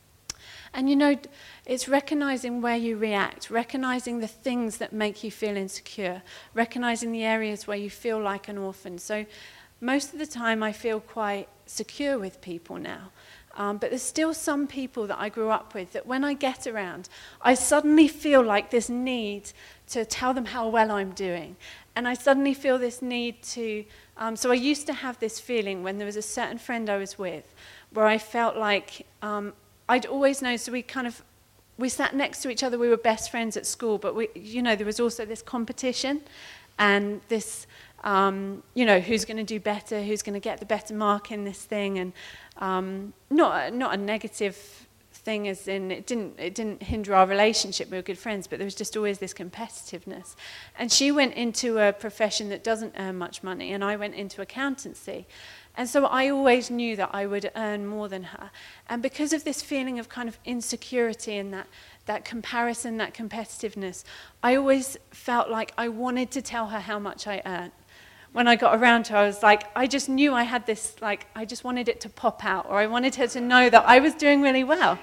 And you know, it's recognizing where you react, recognizing the things that make you feel insecure, recognizing the areas where you feel like an orphan. So most of the time I feel quite secure with people now. Um, but there's still some people that I grew up with that when I get around, I suddenly feel like this need to tell them how well I'm doing. And I suddenly feel this need to, um, so I used to have this feeling when there was a certain friend I was with where I felt like um, I'd always known, so we kind of, we sat next to each other, we were best friends at school, but we, you know, there was also this competition and this, um, you know, who's going to do better, who's going to get the better mark in this thing, and um, not, not a negative thing as in, it didn't, it didn't hinder our relationship, we were good friends, but there was just always this competitiveness. And she went into a profession that doesn't earn much money, and I went into accountancy. And so I always knew that I would earn more than her. And because of this feeling of kind of insecurity and that, that comparison, that competitiveness, I always felt like I wanted to tell her how much I earned. When I got around to her, I was like, I just knew I had this, like, I just wanted it to pop out, or I wanted her to know that I was doing really well.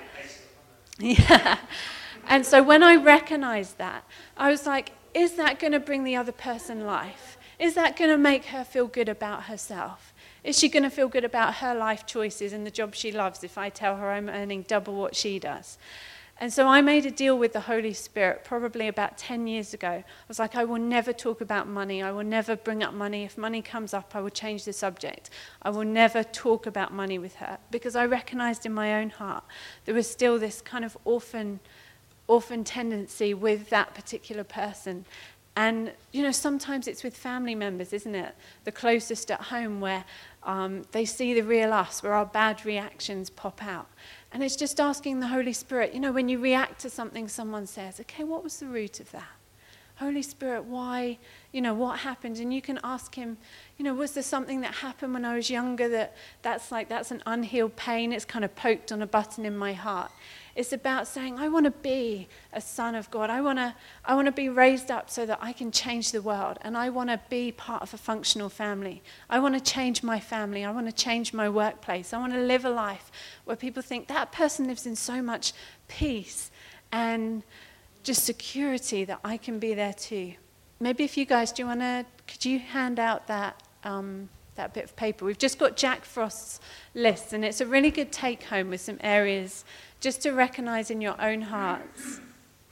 Yeah. And so when I recognized that, I was like, is that going to bring the other person life? Is that going to make her feel good about herself? Is she going to feel good about her life choices and the job she loves if I tell her I'm earning double what she does? And so I made a deal with the Holy Spirit probably about ten years ago. I was like, I will never talk about money. I will never bring up money. If money comes up, I will change the subject. I will never talk about money with her, because I recognized in my own heart there was still this kind of orphan, orphan tendency with that particular person. And, you know, sometimes it's with family members, isn't it? The closest at home, where um, they see the real us, where our bad reactions pop out. And it's just asking the Holy Spirit, you know, when you react to something someone says, okay, what was the root of that? Holy Spirit, why, you know, what happened? And you can ask him, you know, was there something that happened when I was younger that that's like, that's an unhealed pain? It's kind of poked on a button in my heart. It's about saying, I want to be a son of God. I want to I want to be raised up so that I can change the world. And I want to be part of a functional family. I want to change my family. I want to change my workplace. I want to live a life where people think that person lives in so much peace and just security that I can be there too. Maybe if you guys, do you want to, could you hand out that um, that bit of paper? We've just got Jack Frost's list, and it's a really good take home with some areas just to recognize in your own hearts.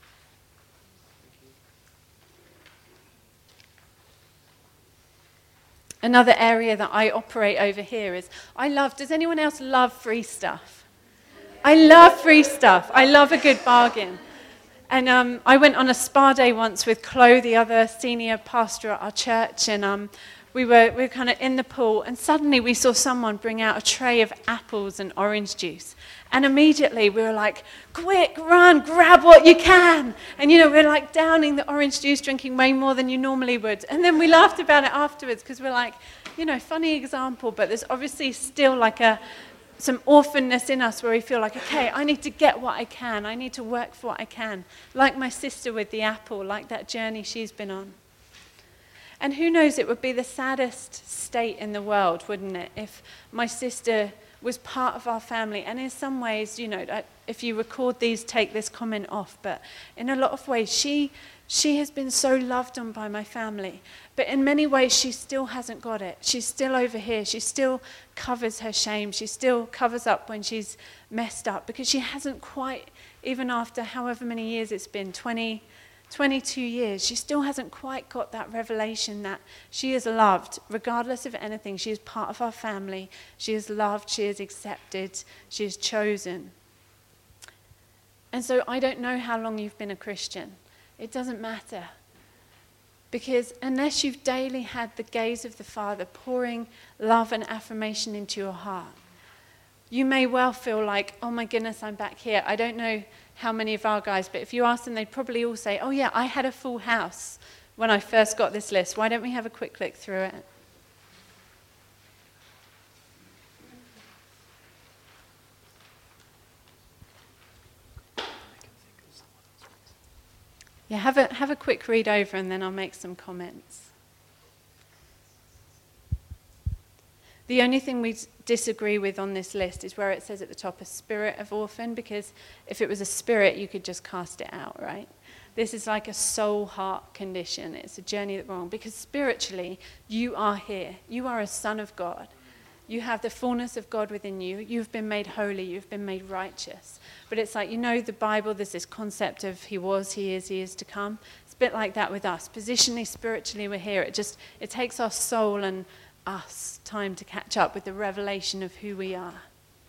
Another area that I operate over here is, I love, does anyone else love free stuff? I love free stuff. I love a good bargain. And um, I went on a spa day once with Chloe, the other senior pastor at our church, and um, we were we were kind of in the pool, and suddenly we saw someone bring out a tray of apples and orange juice. And immediately we were like, quick, run, grab what you can. And, you know, we're like downing the orange juice, drinking way more than you normally would. And then we laughed about it afterwards because we're like, you know, funny example, but there's obviously still like a some orphanness in us where we feel like, okay, I need to get what I can. I need to work for what I can. Like my sister with the apple, like that journey she's been on. And who knows, it would be the saddest state in the world, wouldn't it, if my sister was part of our family. And in some ways, you know, if you record these, take this comment off. But in a lot of ways, she she has been so loved on by my family. But in many ways, she still hasn't got it. She's still over here. She still covers her shame. She still covers up when she's messed up, because she hasn't quite, even after however many years it's been, twenty, twenty-two years, she still hasn't quite got that revelation that she is loved, regardless of anything. She is part of our family. She is loved. She is accepted. She is chosen. And so I don't know how long you've been a Christian. It doesn't matter. Because unless you've daily had the gaze of the Father pouring love and affirmation into your heart, you may well feel like, oh my goodness, I'm back here. I don't know how many of our guys, but if you ask them, they'd probably all say, oh yeah, I had a full house when I first got this list. Why don't we have a quick look through it? Yeah, have a, have a quick read over and then I'll make some comments. The only thing we disagree with on this list is where it says at the top, a spirit of orphan, because if it was a spirit, you could just cast it out, right? This is like a soul-heart condition. It's a journey that we're on, because spiritually, you are here. You are a son of God. You have the fullness of God within you. You've been made holy. You've been made righteous. But it's like, you know, the Bible, there's this concept of he was, he is, he is to come. It's a bit like that with us. Positionally, spiritually, we're here. It just, it takes our soul and us time to catch up with the revelation of who we are.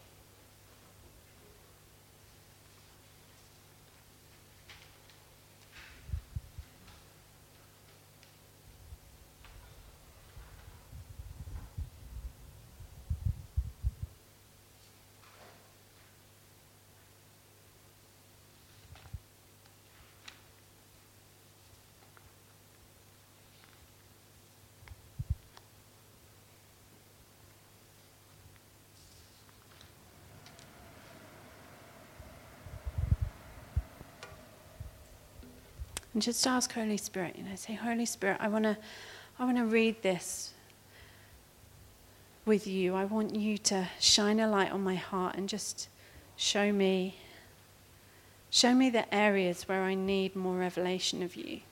And just ask Holy Spirit, you know, say, Holy Spirit, I want to I want to read this with you. I want you to shine a light on my heart and just show me, show me the areas where I need more revelation of you.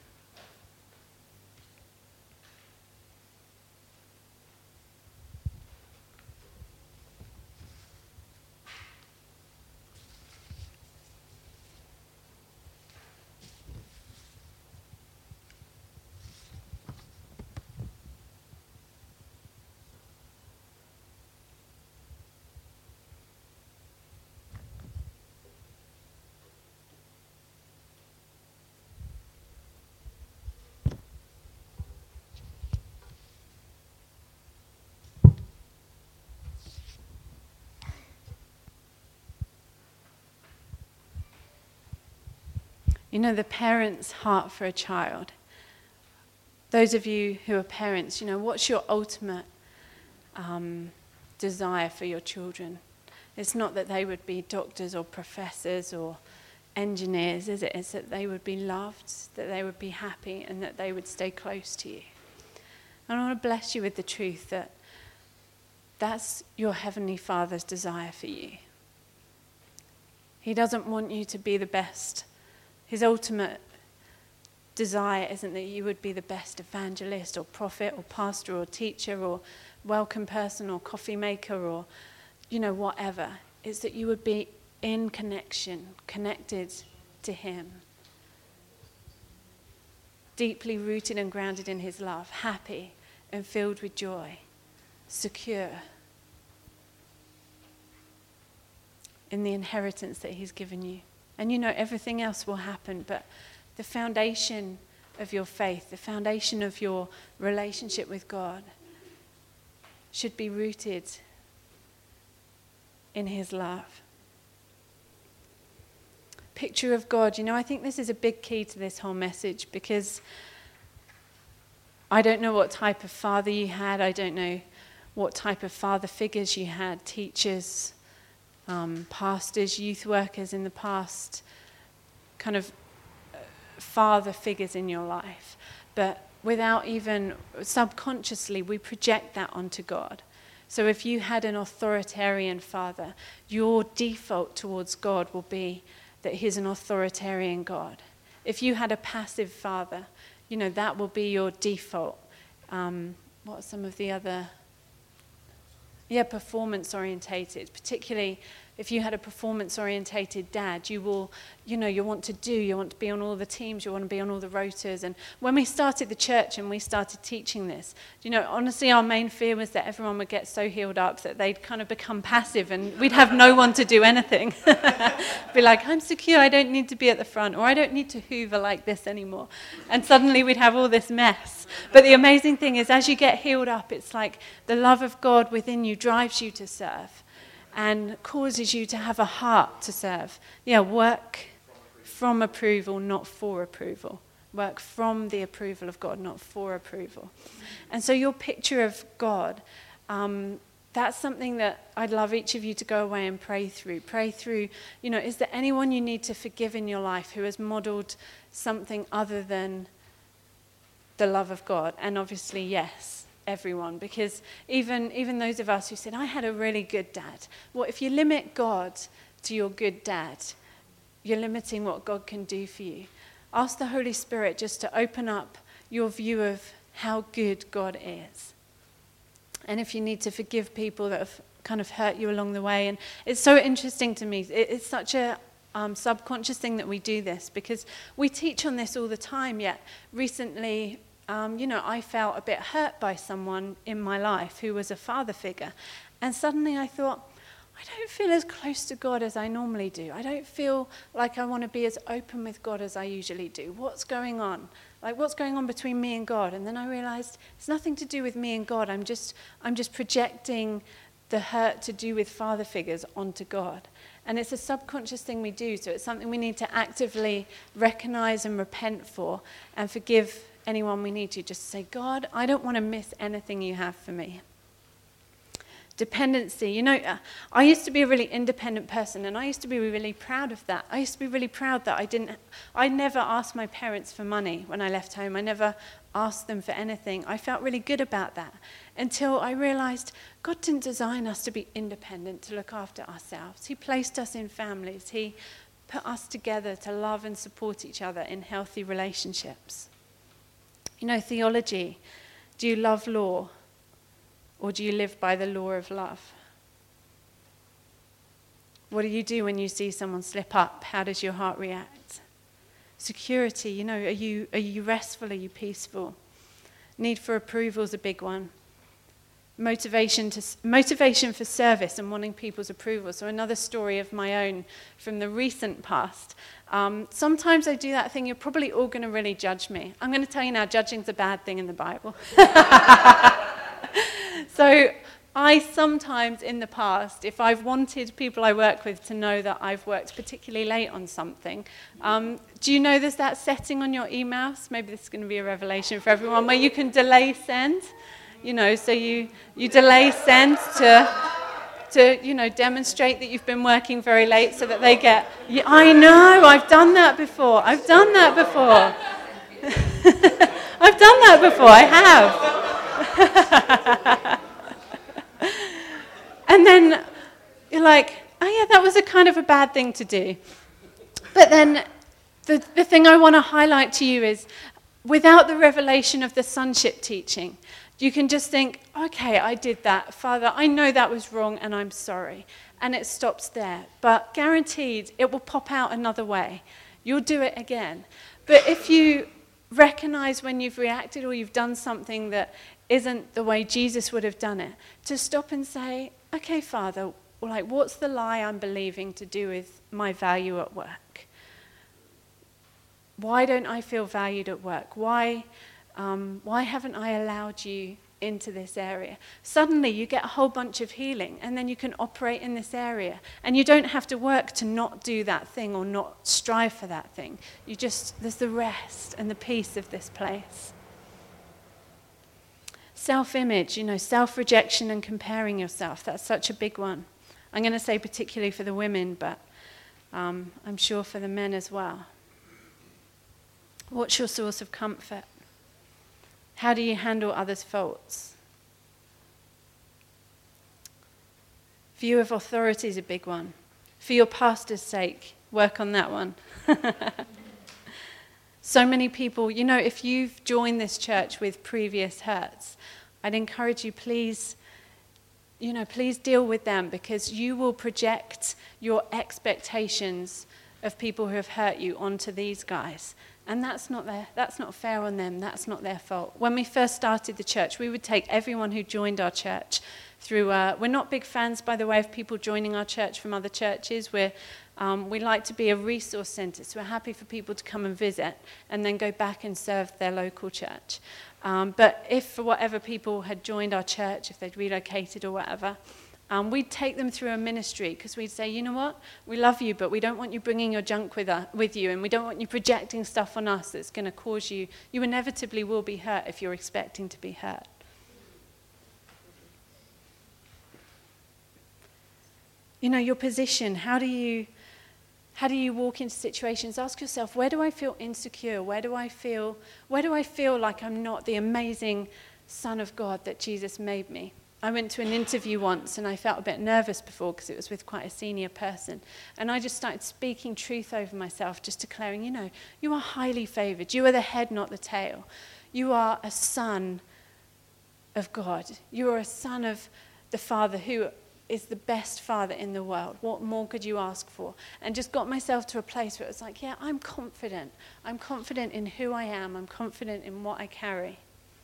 You know, the parent's heart for a child. Those of you who are parents, you know, what's your ultimate um, desire for your children? It's not that they would be doctors or professors or engineers, is it? It's that they would be loved, that they would be happy, and that they would stay close to you. And I want to bless you with the truth that that's your Heavenly Father's desire for you. He doesn't want you to be the best. His ultimate desire isn't that you would be the best evangelist or prophet or pastor or teacher or welcome person or coffee maker or, you know, whatever. It's that you would be in connection, connected to him. Deeply rooted and grounded in his love, happy and filled with joy, secure in the inheritance that he's given you. And you know, everything else will happen, but the foundation of your faith, the foundation of your relationship with God should be rooted in his love. Picture of God. You know, I think this is a big key to this whole message, because I don't know what type of father you had. I don't know what type of father figures you had, teachers, Um, pastors, youth workers in the past, kind of father figures in your life. But without even, subconsciously, we project that onto God. So if you had an authoritarian father, your default towards God will be that he's an authoritarian God. If you had a passive father, you know, that will be your default. Um, what are some of the other... Yeah, performance orientated, particularly if you had a performance-orientated dad, you will, you know, you want to do, you want to be on all the teams, you want to be on all the rotas. And when we started the church and we started teaching this, you know, honestly, our main fear was that everyone would get so healed up that they'd kind of become passive and we'd have no one to do anything. Be like, I'm secure, I don't need to be at the front, or I don't need to hoover like this anymore. And suddenly we'd have all this mess. But the amazing thing is, as you get healed up, it's like the love of God within you drives you to serve and causes you to have a heart to serve. Yeah, work from approval, not for approval. Work from the approval of God, not for approval. And so your picture of God, um, that's something that I'd love each of you to go away and pray through. Pray through, you know, is there anyone you need to forgive in your life who has modeled something other than the love of God? And obviously, yes. Everyone, because even even those of us who said, I had a really good dad. Well, if you limit God to your good dad, you're limiting what God can do for you. Ask the Holy Spirit just to open up your view of how good God is. And if you need to forgive people that have kind of hurt you along the way. And it's so interesting to me. It, it's such a um, subconscious thing that we do this, because we teach on this all the time, yet recently, Um, you know, I felt a bit hurt by someone in my life who was a father figure. And suddenly I thought, I don't feel as close to God as I normally do. I don't feel like I want to be as open with God as I usually do. What's going on? Like, what's going on between me and God? And then I realized it's nothing to do with me and God. I'm just, I'm just projecting the hurt to do with father figures onto God. And it's a subconscious thing we do. So it's something we need to actively recognize and repent for and forgive anyone we need to. Just say, God, I don't want to miss anything you have for me. Dependency. You know, I used to be a really independent person, and I used to be really proud of that. I used to be really proud that I didn't, I never asked my parents for money when I left home. I never asked them for anything. I felt really good about that until I realized God didn't design us to be independent, to look after ourselves. He placed us in families. He put us together to love and support each other in healthy relationships. You know, theology. Do you love law, or do you live by the law of love? What do you do when you see someone slip up? How does your heart react? Security. You know, are you are you restful? Are you peaceful? Need for approval is a big one. Motivation to motivation for service and wanting people's approval. So another story of my own from the recent past. Um, sometimes I do that thing. You're probably all going to really judge me. I'm going to tell you now, judging's a bad thing in the Bible. So I sometimes in the past, if I've wanted people I work with to know that I've worked particularly late on something, um, do you know there's that setting on your emails? Maybe this is going to be a revelation for everyone, where you can delay send. You know, so you, you delay send to, to, you know, demonstrate that you've been working very late so that they get, yeah, I know, I've done that before. I've done that before. I've done that before, I have. And then you're like, oh yeah, that was a kind of a bad thing to do. But then the, the thing I want to highlight to you is, without the revelation of the sonship teaching, you can just think, okay, I did that. Father, I know that was wrong and I'm sorry. And it stops there. But guaranteed, it will pop out another way. You'll do it again. But if you recognize when you've reacted or you've done something that isn't the way Jesus would have done it, to stop and say, okay, Father, like, what's the lie I'm believing to do with my value at work? Why don't I feel valued at work? Why... Um, why haven't I allowed you into this area? Suddenly you get a whole bunch of healing, and then you can operate in this area. And you don't have to work to not do that thing or not strive for that thing. You just, there's the rest and the peace of this place. Self-image, you know, self-rejection and comparing yourself. That's such a big one. I'm going to say particularly for the women, but um, I'm sure for the men as well. What's your source of comfort? How do you handle others' faults? View of authority is a big one. For your pastor's sake, work on that one. So many people, you know, if you've joined this church with previous hurts, I'd encourage you, please you know, please deal with them, because you will project your expectations of people who have hurt you onto these guys. And that's not their, that's not fair on them. That's not their fault. When we first started the church, we would take everyone who joined our church through, uh, we're not big fans, by the way, of people joining our church from other churches. We're, um, we like to be a resource centre, so we're happy for people to come and visit and then go back and serve their local church. Um, but if, for whatever, people had joined our church, if they'd relocated or whatever, um, we'd take them through a ministry, because we'd say, you know what, we love you, but we don't want you bringing your junk with, us, with you, and we don't want you projecting stuff on us that's going to cause you, you inevitably will be hurt if you're expecting to be hurt. You know, your position, how do you, how do you walk into situations? Ask yourself, where do I feel insecure? Where do I feel, where do I feel like I'm not the amazing Son of God that Jesus made me? I went to an interview once and I felt a bit nervous before, because it was with quite a senior person. And I just started speaking truth over myself, just declaring, you know, you are highly favored. You are the head, not the tail. You are a son of God. You are a son of the Father who is the best father in the world. What more could you ask for? And just got myself to a place where it was like, yeah, I'm confident. I'm confident in who I am. I'm confident in what I carry.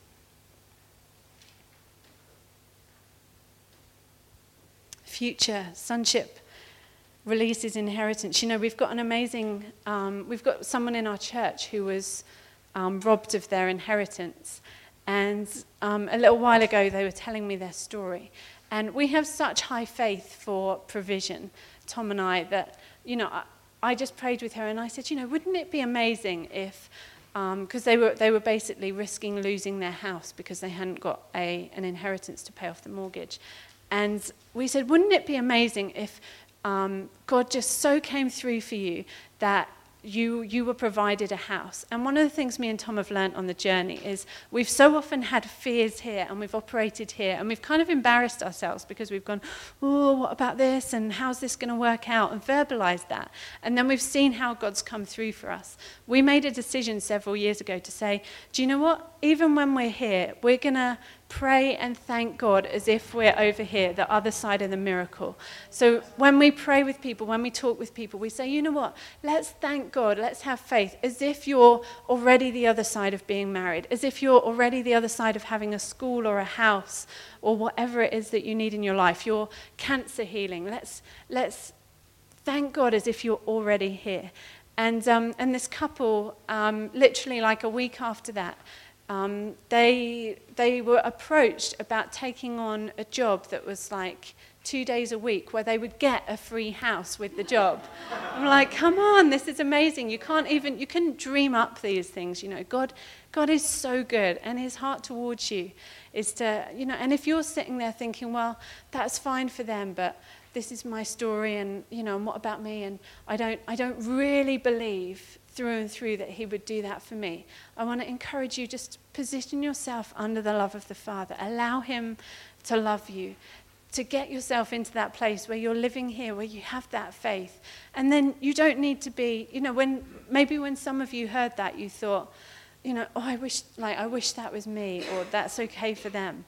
Future, sonship releases inheritance. You know, we've got an amazing, um, we've got someone in our church who was um, robbed of their inheritance. And um, a little while ago, they were telling me their story. And we have such high faith for provision, Tom and I, that, you know, I, I just prayed with her and I said, you know, wouldn't it be amazing if, because um, they were they were basically risking losing their house because they hadn't got a an inheritance to pay off the mortgage. And we said, wouldn't it be amazing if um, God just so came through for you that you you were provided a house? And one of the things me and Tom have learnt on the journey is we've so often had fears here and we've operated here and we've kind of embarrassed ourselves because we've gone, oh, what about this? And how's this going to work out? And verbalised that. And then we've seen how God's come through for us. We made a decision several years ago to say, do you know what? Even when we're here, we're going to pray and thank God as if we're over here, the other side of the miracle. So when we pray with people, when we talk with people, we say, you know what, let's thank God, let's have faith, as if you're already the other side of being married, as if you're already the other side of having a school or a house or whatever it is that you need in your life, your cancer healing. Let's, let's thank God as if you're already here. And, um, and this couple, um, literally like a week after that, Um, they they were approached about taking on a job that was like two days a week where they would get a free house with the job. I'm like, come on, this is amazing. You can't even, you can dream up these things, you know. God, God is so good, and his heart towards you is to, you know, and if you're sitting there thinking, well, that's fine for them, but this is my story, and, you know, and what about me? And I don't, I don't really believe through and through that he would do that for me. I want to encourage you, just position yourself under the love of the Father. Allow him to love you, to get yourself into that place where you're living here, where you have that faith. And then you don't need to be, you know, when maybe when some of you heard that, you thought, you know, oh, I wish, like, I wish that was me, or that's okay for them.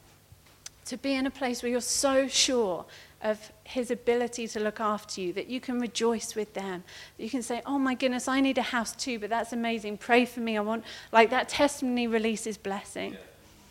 To be in a place where you're so sure of his ability to look after you, that you can rejoice with them, that you can say, oh my goodness, I need a house too, but that's amazing, pray for me, I want, like, that testimony releases blessing. Yeah.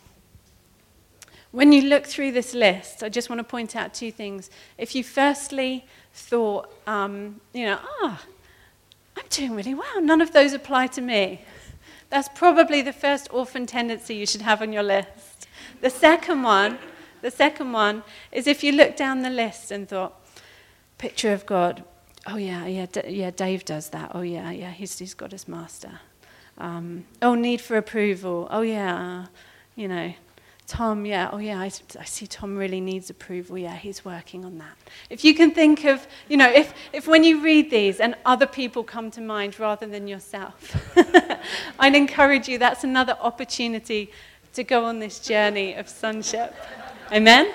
When you look through this list, I just want to point out two things. If you firstly thought, um, you know, ah, oh, I'm doing really well, none of those apply to me, that's probably the first orphan tendency you should have on your list. The second one, The second one is if you look down the list and thought, picture of God, oh yeah, yeah, D- yeah, Dave does that. Oh yeah, yeah, he's he's God as master. Um, oh, need for approval. Oh yeah, you know, Tom. Yeah, oh yeah, I, I see Tom really needs approval. Yeah, he's working on that. If you can think of, you know, if if when you read these and other people come to mind rather than yourself, I'd encourage you. That's another opportunity to go on this journey of sonship. Amen?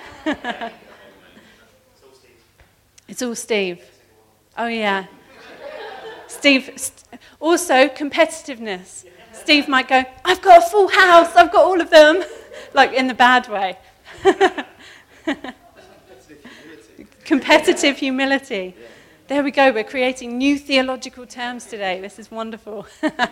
It's all Steve. Oh, yeah. Steve, st- also competitiveness. Steve might go, I've got a full house, I've got all of them. Like in the bad way. Competitive humility. There we go. We're creating new theological terms today. This is wonderful.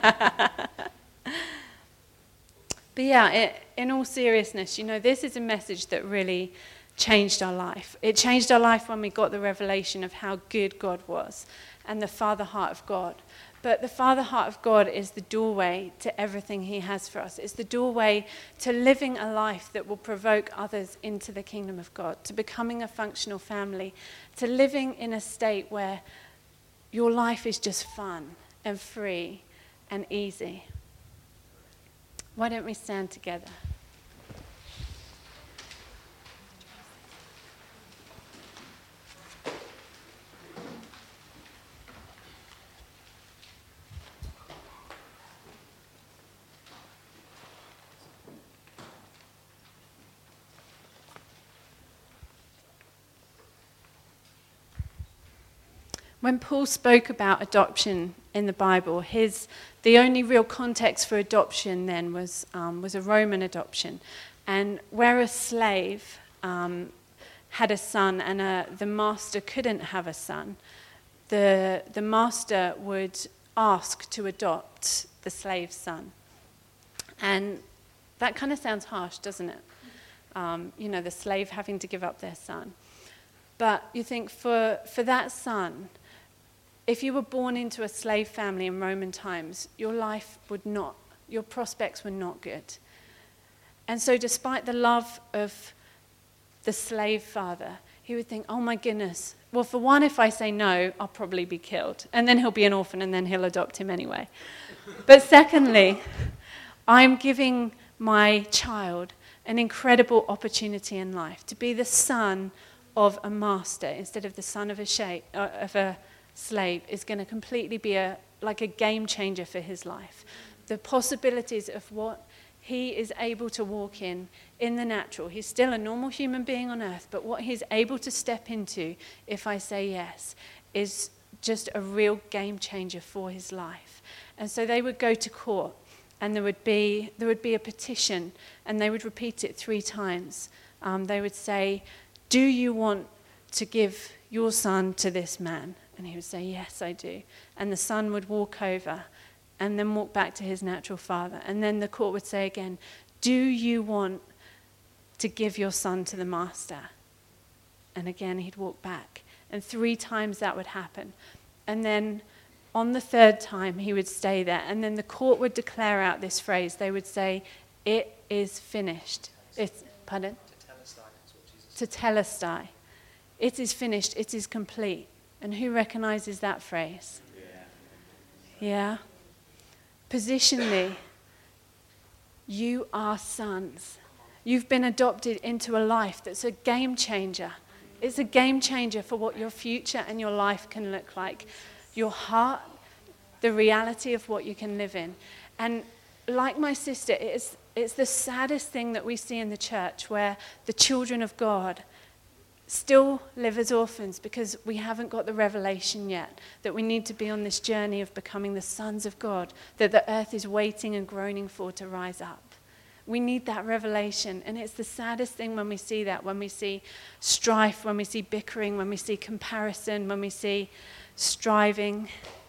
But yeah, it, in all seriousness, you know, this is a message that really changed our life. It changed our life when we got the revelation of how good God was and the Father heart of God. But the Father heart of God is the doorway to everything he has for us. It's the doorway to living a life that will provoke others into the kingdom of God, to becoming a functional family, to living in a state where your life is just fun and free and easy. Why don't we stand together? When Paul spoke about adoption in the Bible, his the only real context for adoption then was um, was a Roman adoption, and where a slave um, had a son and a, the master couldn't have a son, the the master would ask to adopt the slave's son, and that kind of sounds harsh, doesn't it? Um, you know, the slave having to give up their son, but you think for for that son. If you were born into a slave family in Roman times, your life would not, your prospects were not good. And so despite the love of the slave father, he would think, oh my goodness, well, for one, if I say no, I'll probably be killed. And then he'll be an orphan and then he'll adopt him anyway. But secondly, I'm giving my child an incredible opportunity in life to be the son of a master instead of the son of a, sha- uh, of a slave is going to completely be a like a game changer for his life. The possibilities of what he is able to walk in in the natural. He's still a normal human being on earth, but what he's able to step into, if I say yes, is just a real game changer for his life. And so they would go to court, and there would be there would be a petition, and they would repeat it three times. Um, they would say, "Do you want to give your son to this man?" And he would say, yes, I do. And the son would walk over and then walk back to his natural father. And then the court would say again, do you want to give your son to the master? And again, he'd walk back. And three times that would happen. And then on the third time, he would stay there. And then the court would declare out this phrase. They would say, it is finished. It's, pardon? To telestai. It is finished. It is complete. And who recognizes that phrase? Yeah. yeah. Positionally, you are sons. You've been adopted into a life that's a game changer. It's a game changer for what your future and your life can look like. Your heart, the reality of what you can live in. And like my sister, it's, it's the saddest thing that we see in the church where the children of God still live as orphans because we haven't got the revelation yet that we need to be on this journey of becoming the sons of God, that the earth is waiting and groaning for to rise up. We need that revelation, and it's the saddest thing when we see that, when we see strife, when we see bickering, when we see comparison, when we see striving,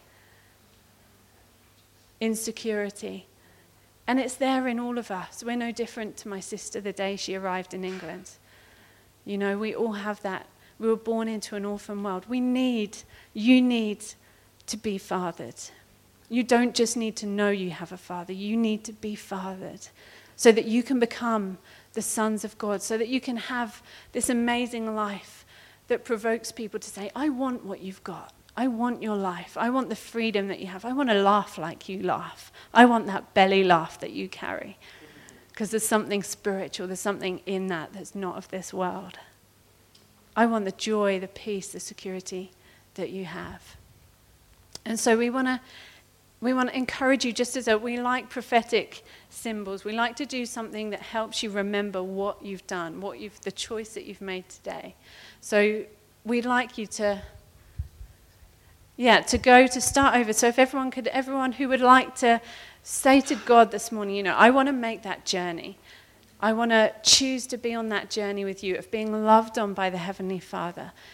insecurity. And it's there in all of us. We're no different to my sister the day she arrived in England. You know, we all have that. We were born into an orphan world. We need, you need to be fathered. You don't just need to know you have a father. You need to be fathered so that you can become the sons of God, so that you can have this amazing life that provokes people to say, I want what you've got. I want your life. I want the freedom that you have. I want to laugh like you laugh. I want that belly laugh that you carry. Because there's something spiritual, there's something in that that's not of this world. I want the joy, the peace, the security that you have. And so we want to we want to encourage you, just as a, we like prophetic symbols, we like to do something that helps you remember what you've done, what you've the choice that you've made today. So we'd like you to yeah, to go to start over. So if everyone could everyone who would like to say to God this morning, you know, I want to make that journey. I want to choose to be on that journey with you of being loved on by the Heavenly Father.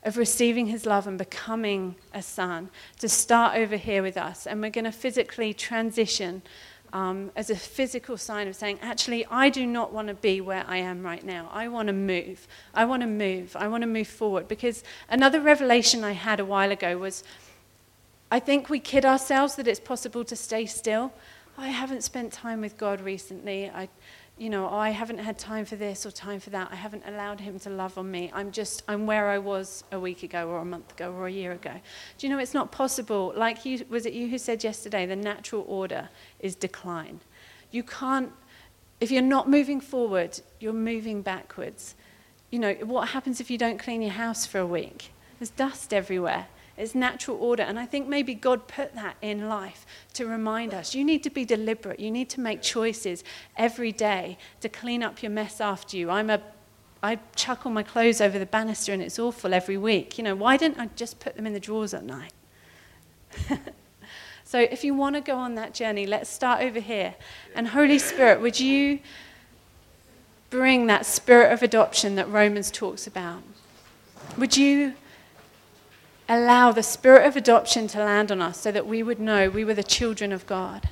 of receiving his love and becoming a son, to start over here with us. And we're going to physically transition um, as a physical sign of saying, actually, I do not want to be where I am right now. I want to move. I want to move. I want to move forward. Because another revelation I had a while ago was, I think we kid ourselves that it's possible to stay still. I haven't spent time with God recently. I, you know, I haven't had time for this or time for that. I haven't allowed him to love on me. I'm just, I'm where I was a week ago or a month ago or a year ago. Do you know it's not possible? Like you, was it you who said yesterday, the natural order is decline. You can't, if you're not moving forward, you're moving backwards. You know, what happens if you don't clean your house for a week? There's dust everywhere. It's natural order. And I think maybe God put that in life to remind us. You need to be deliberate. You need to make choices every day to clean up your mess after you. I'm a, I chuck all my clothes over the banister and it's awful every week. You know, why didn't I just put them in the drawers at night? So if you want to go on that journey, let's start over here. And Holy Spirit, would you bring that spirit of adoption that Romans talks about? Would you allow the spirit of adoption to land on us so that we would know we were the children of God?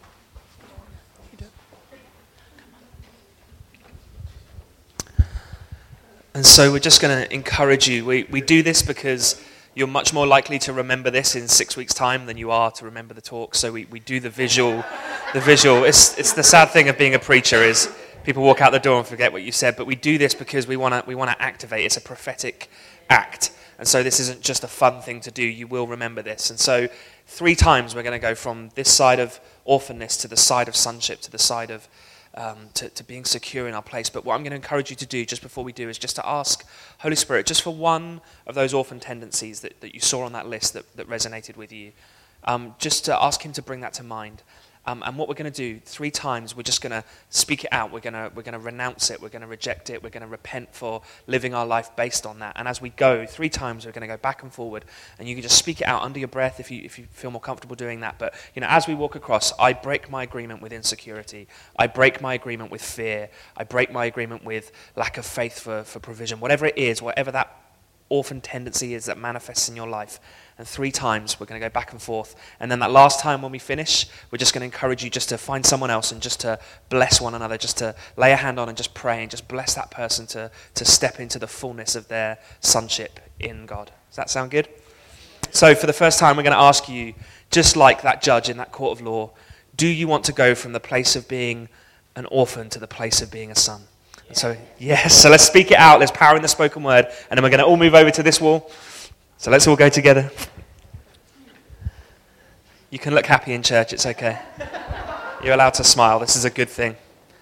And so we're just going to encourage you. We we do this because you're much more likely to remember this in six weeks' time than you are to remember the talk. So we, we do the visual. The visual. It's it's the sad thing of being a preacher is people walk out the door and forget what you said. But we do this because we want to we want to activate. It's a prophetic act. And so this isn't just a fun thing to do. You will remember this. And so three times we're going to go from this side of orphanness to the side of sonship to the side of um, to, to being secure in our place. But what I'm going to encourage you to do just before we do is just to ask Holy Spirit, just for one of those orphan tendencies that, that you saw on that list that, that resonated with you, um, just to ask him to bring that to mind. Um, and what we're going to do three times, we're just going to speak it out. We're going to we're going to renounce it. We're going to reject it. We're going to repent for living our life based on that. And as we go three times, we're going to go back and forward. And you can just speak it out under your breath if you if you feel more comfortable doing that. But you know, as we walk across, I break my agreement with insecurity. I break my agreement with fear. I break my agreement with lack of faith for for provision. Whatever it is, whatever that orphan tendency is that manifests in your life. And three times we're going to go back and forth. And then that last time when we finish, we're just going to encourage you just to find someone else and just to bless one another, just to lay a hand on and just pray and just bless that person to, to step into the fullness of their sonship in God. Does that sound good? So for the first time, we're going to ask you, just like that judge in that court of law, do you want to go from the place of being an orphan to the place of being a son? And so, yes, so let's speak it out. There's power in the spoken word. And then we're going to all move over to this wall. So let's all go together. You can look happy in church, it's okay. You're allowed to smile, this is a good thing.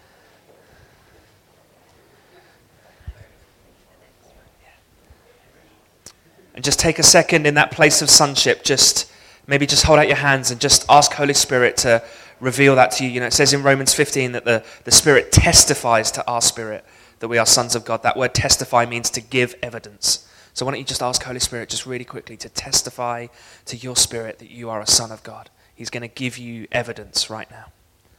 And just take a second in that place of sonship, just maybe just hold out your hands and just ask Holy Spirit to reveal that to you. You know, it says in Romans fifteen that the, the Spirit testifies to our spirit that we are sons of God. That word testify means to give evidence. So why don't you just ask Holy Spirit just really quickly to testify to your spirit that you are a son of God. He's going to give you evidence right now.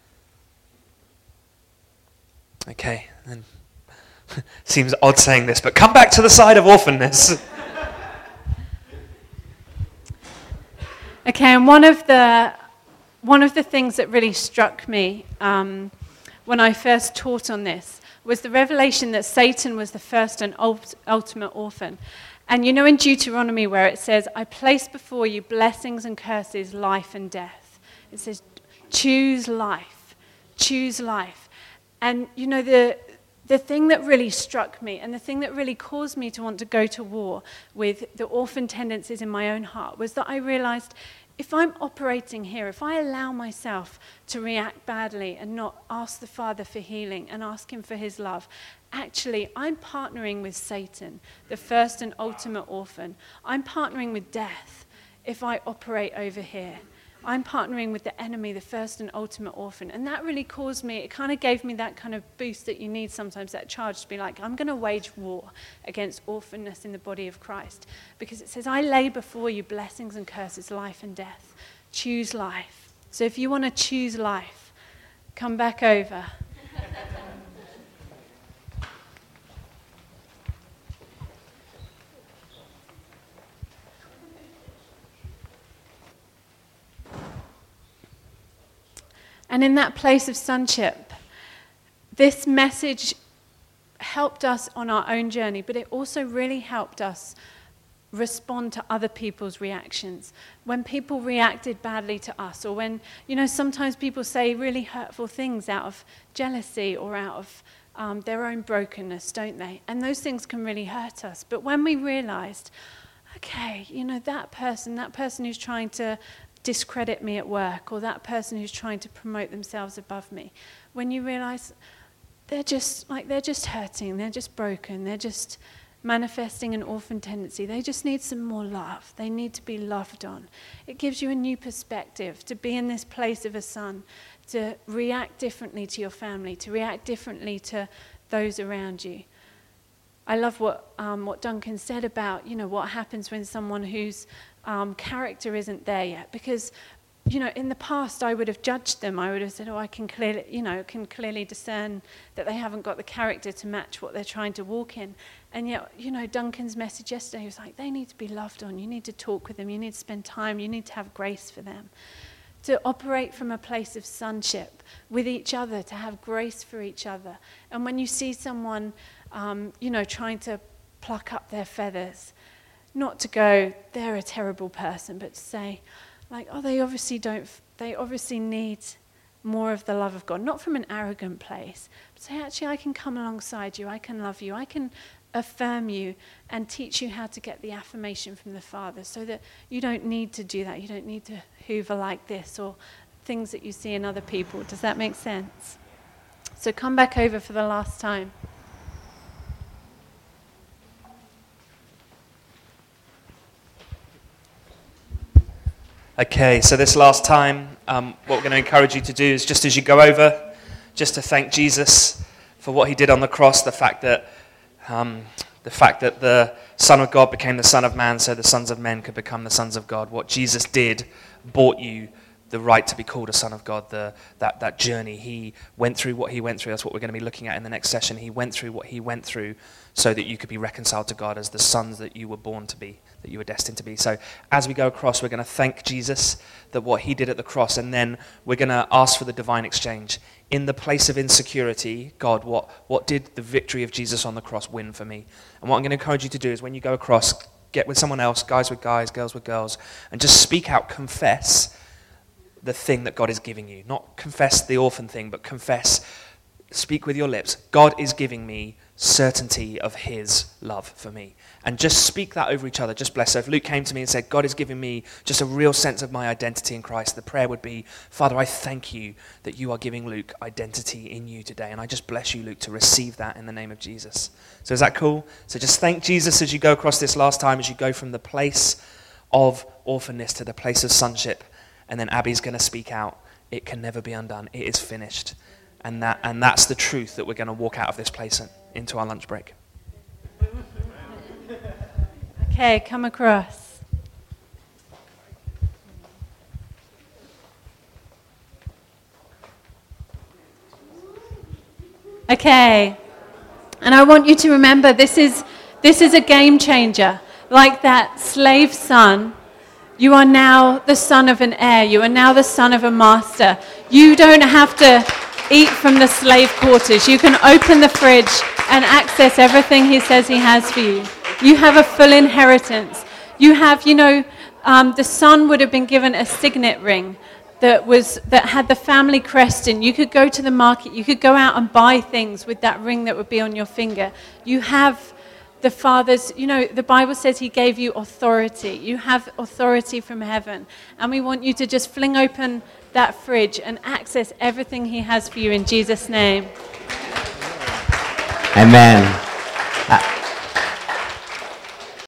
Okay. And seems odd saying this, but come back to the side of orphanness. Okay, and one of the one of the things that really struck me um, when I first taught on this was the revelation that Satan was the first and ult- ultimate orphan. And you know in Deuteronomy where it says, I place before you blessings and curses, life and death. It says, choose life, choose life. And you know, the the thing that really struck me and the thing that really caused me to want to go to war with the orphan tendencies in my own heart was that I realized if I'm operating here, if I allow myself to react badly and not ask the Father for healing and ask him for his love, actually, I'm partnering with Satan, the first and ultimate orphan. I'm partnering with death if I operate over here. I'm partnering with the enemy, the first and ultimate orphan. And that really caused me, it kind of gave me that kind of boost that you need sometimes, that charge to be like, I'm going to wage war against orphanness in the body of Christ. Because it says, I lay before you blessings and curses, life and death. Choose life. So if you want to choose life, come back over. And in that place of sonship, this message helped us on our own journey, but it also really helped us respond to other people's reactions. When people reacted badly to us, or when, you know, sometimes people say really hurtful things out of jealousy or out of um, their own brokenness, don't they? And those things can really hurt us. But when we realized, okay, you know, that person, that person who's trying to discredit me at work, or that person who's trying to promote themselves above me, when you realize they're just like, they're just hurting, they're just broken, they're just manifesting an orphan tendency. They just need some more love. They need to be loved on. It gives you a new perspective to be in this place of a son, to react differently to your family, to react differently to those around you. I love what um, what Duncan said about, you know, what happens when someone whose um, character isn't there yet. Because, you know, in the past I would have judged them. I would have said, oh, I can clearly, you know, can clearly discern that they haven't got the character to match what they're trying to walk in. And yet, you know, Duncan's message yesterday was like, they need to be loved on. You need to talk with them. You need to spend time. You need to have grace for them. To operate from a place of sonship with each other, to have grace for each other. And when you see someone, um, you know, trying to pluck up their feathers, not to go, they're a terrible person, but to say, like, oh, they obviously don't, they obviously need more of the love of God. Not from an arrogant place, but say, actually, I can come alongside you. I can love you. I can affirm you and teach you how to get the affirmation from the Father, so that you don't need to do that. You don't need to hoover like this or things that you see in other people. Does that make sense? So come back over for the last time. Okay, so this last time, um, what we're going to encourage you to do is, just as you go over, just to thank Jesus for what he did on the cross, the fact that Um, the fact that the Son of God became the Son of Man so the sons of men could become the sons of God. What Jesus did bought you the right to be called a son of God. The, that, that journey, he went through what he went through. That's what we're going to be looking at in the next session. He went through what he went through so that you could be reconciled to God as the sons that you were born to be, that you were destined to be. So as we go across, we're going to thank Jesus that what he did at the cross, and then we're going to ask for the divine exchange. In the place of insecurity, God, what, what did the victory of Jesus on the cross win for me? And what I'm going to encourage you to do is, when you go across, get with someone else, guys with guys, girls with girls, and just speak out, confess the thing that God is giving you. Not confess the orphan thing, but confess, speak with your lips. God is giving me certainty of his love for me. And just speak that over each other. Just bless. So if Luke came to me and said, God is giving me just a real sense of my identity in Christ, the prayer would be, Father, I thank you that you are giving Luke identity in you today. And I just bless you, Luke, to receive that in the name of Jesus. So is that cool? So just thank Jesus as you go across this last time, as you go from the place of orphanness to the place of sonship. And then Abby's going to speak out. It can never be undone. It is finished. And that and that's the truth that we're going to walk out of this place and into our lunch break. Okay, come across. Okay. And I want you to remember, this is this is a game changer. Like that slave son, you are now the son of an heir. You are now the son of a master. You don't have to eat from the slave quarters. You can open the fridge and access everything he says he has for you. You have a full inheritance. You have, you know, um, the son would have been given a signet ring that was that had the family crest in. You could go to the market. You could go out and buy things with that ring that would be on your finger. You have the Father's, you know, the Bible says he gave you authority. You have authority from heaven. And we want you to just fling open that fridge and access everything he has for you in Jesus' name. Amen.